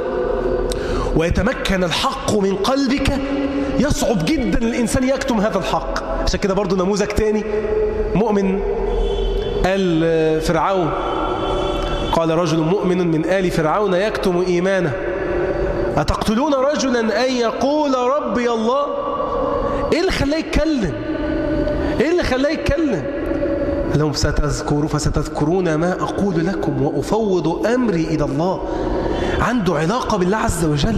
ويتمكن الحق من قلبك يصعب جدا الإنسان يكتم هذا الحق. عشان كده برضو نموذج تاني مؤمن آل فرعون. قال رجل مؤمن من آل فرعون يكتم إيمانه أتقتلون رجلا أن يقول ربي الله. إيه اللي خلاه يتكلم؟ إيه اللي خلاه يتكلم؟ لهم ستذكروا فستذكرون ما أقول لكم وأفوض أمري إلى الله. عنده علاقة بالله عز وجل.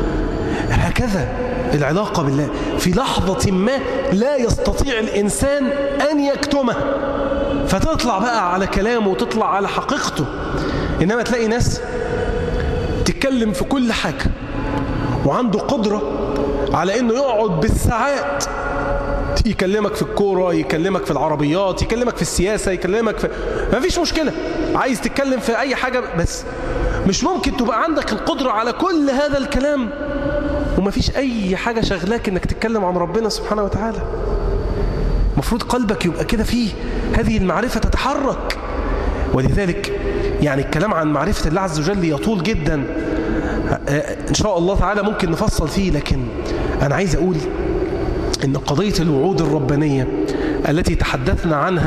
هكذا العلاقة بالله في لحظة ما لا يستطيع الإنسان أن يكتمه، فتطلع بقى على كلامه وتطلع على حقيقته. إنما تلاقي ناس تتكلم في كل حاجة وعنده قدرة على إنه يقعد بالساعات يكلمك في الكورة، يكلمك في العربيات، يكلمك في السياسة، يكلمك في ما فيش مشكلة، عايز تتكلم في أي حاجة، بس مش ممكن تبقى عندك القدرة على كل هذا الكلام وما فيش أي حاجة شغلاك إنك تتكلم عن ربنا سبحانه وتعالى. مفروض قلبك يبقى كده فيه هذه المعرفة تتحرك. ولذلك يعني الكلام عن معرفة الله عز وجل يطول جدا، إن شاء الله تعالى ممكن نفصل فيه، لكن أنا عايز أقول إن قضية الوعود الربانية التي تحدثنا عنها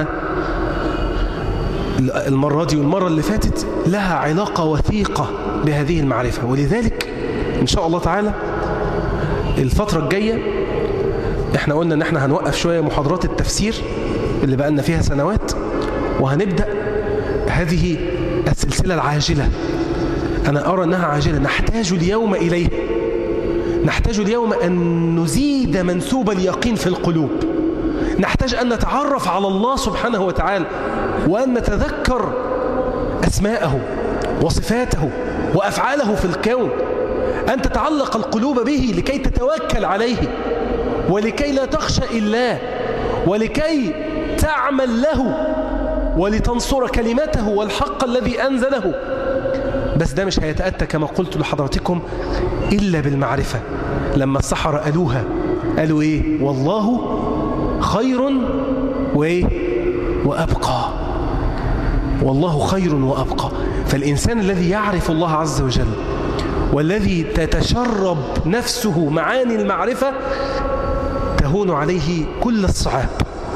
المرة دي والمرة اللي فاتت لها علاقة وثيقة بهذه المعرفة. ولذلك إن شاء الله تعالى الفترة الجاية احنا قلنا ان احنا هنوقف شوية محاضرات التفسير اللي بقالنا فيها سنوات، وهنبدأ هذه السلسلة العاجلة. أنا أرى أنها عاجلة، نحتاج اليوم إليه. نحتاج اليوم أن نزيد منسوب اليقين في القلوب. نحتاج أن نتعرف على الله سبحانه وتعالى، وأن نتذكر أسماءه وصفاته وأفعاله في الكون، أن تتعلق القلوب به لكي تتوكل عليه، ولكي لا تخشى إلا، ولكي تعمل له، ولتنصر كلمته والحق الذي أنزله. بس ده مش هيتأتى كما قلت لحضراتكم إلا بالمعرفة. لما السحرة قالوها قالوا إيه؟ والله خير وإيه؟ وأبقى. والله خير وأبقى. فالإنسان الذي يعرف الله عز وجل والذي تتشرب نفسه معاني المعرفة تهون عليه كل الصعاب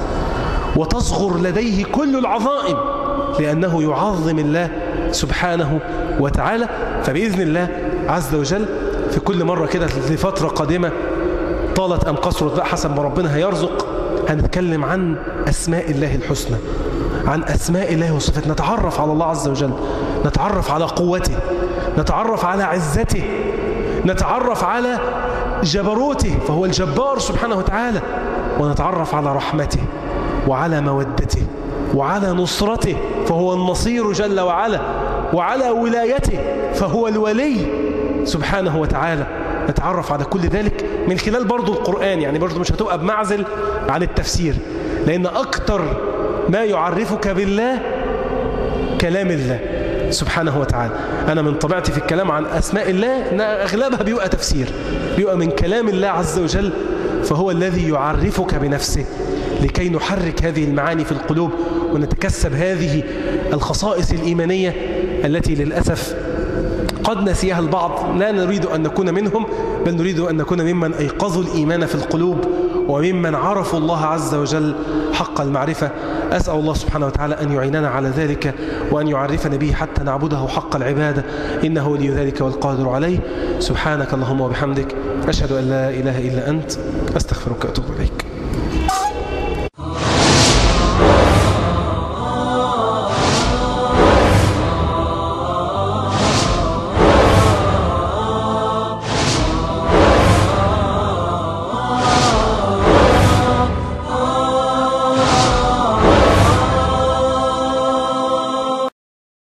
وتصغر لديه كل العظائم، لأنه يعظم الله سبحانه وتعالى. فبإذن الله عز وجل في كل مرة كده لفترة قادمة طالت أم قصرت بقى حسب ما ربنا هيرزق، هنتكلم عن أسماء الله الحسنى، عن أسماء الله وصفاته، نتعرف على الله عز وجل، نتعرف على قوته، نتعرف على عزته، نتعرف على جبروته فهو الجبار سبحانه وتعالى، ونتعرف على رحمته وعلى مودته وعلى نصرته فهو النصير جل وعلا، وعلى ولايته فهو الولي سبحانه وتعالى. نتعرف على كل ذلك من خلال برضو القرآن، يعني برضو مش هتبقى بمعزل عن التفسير، لأن أكتر ما يعرفك بالله كلام الله سبحانه وتعالى. أنا من طبيعتي في الكلام عن أسماء الله أن أغلبها بيبقى تفسير، بيبقى من كلام الله عز وجل، فهو الذي يعرفك بنفسه لكي نحرك هذه المعاني في القلوب ونتكسب هذه الخصائص الإيمانية التي للأسف قد نسيها البعض. لا نريد أن نكون منهم، بل نريد أن نكون ممن أيقظوا الإيمان في القلوب وممن عرفوا الله عز وجل حق المعرفة. أسأل الله سبحانه وتعالى أن يعيننا على ذلك وأن يعرفنا به حتى نعبده حق العبادة، إنه ولي ذلك والقادر عليه. سبحانك اللهم وبحمدك، أشهد أن لا إله إلا أنت، أستغفرك وأتوب إليك.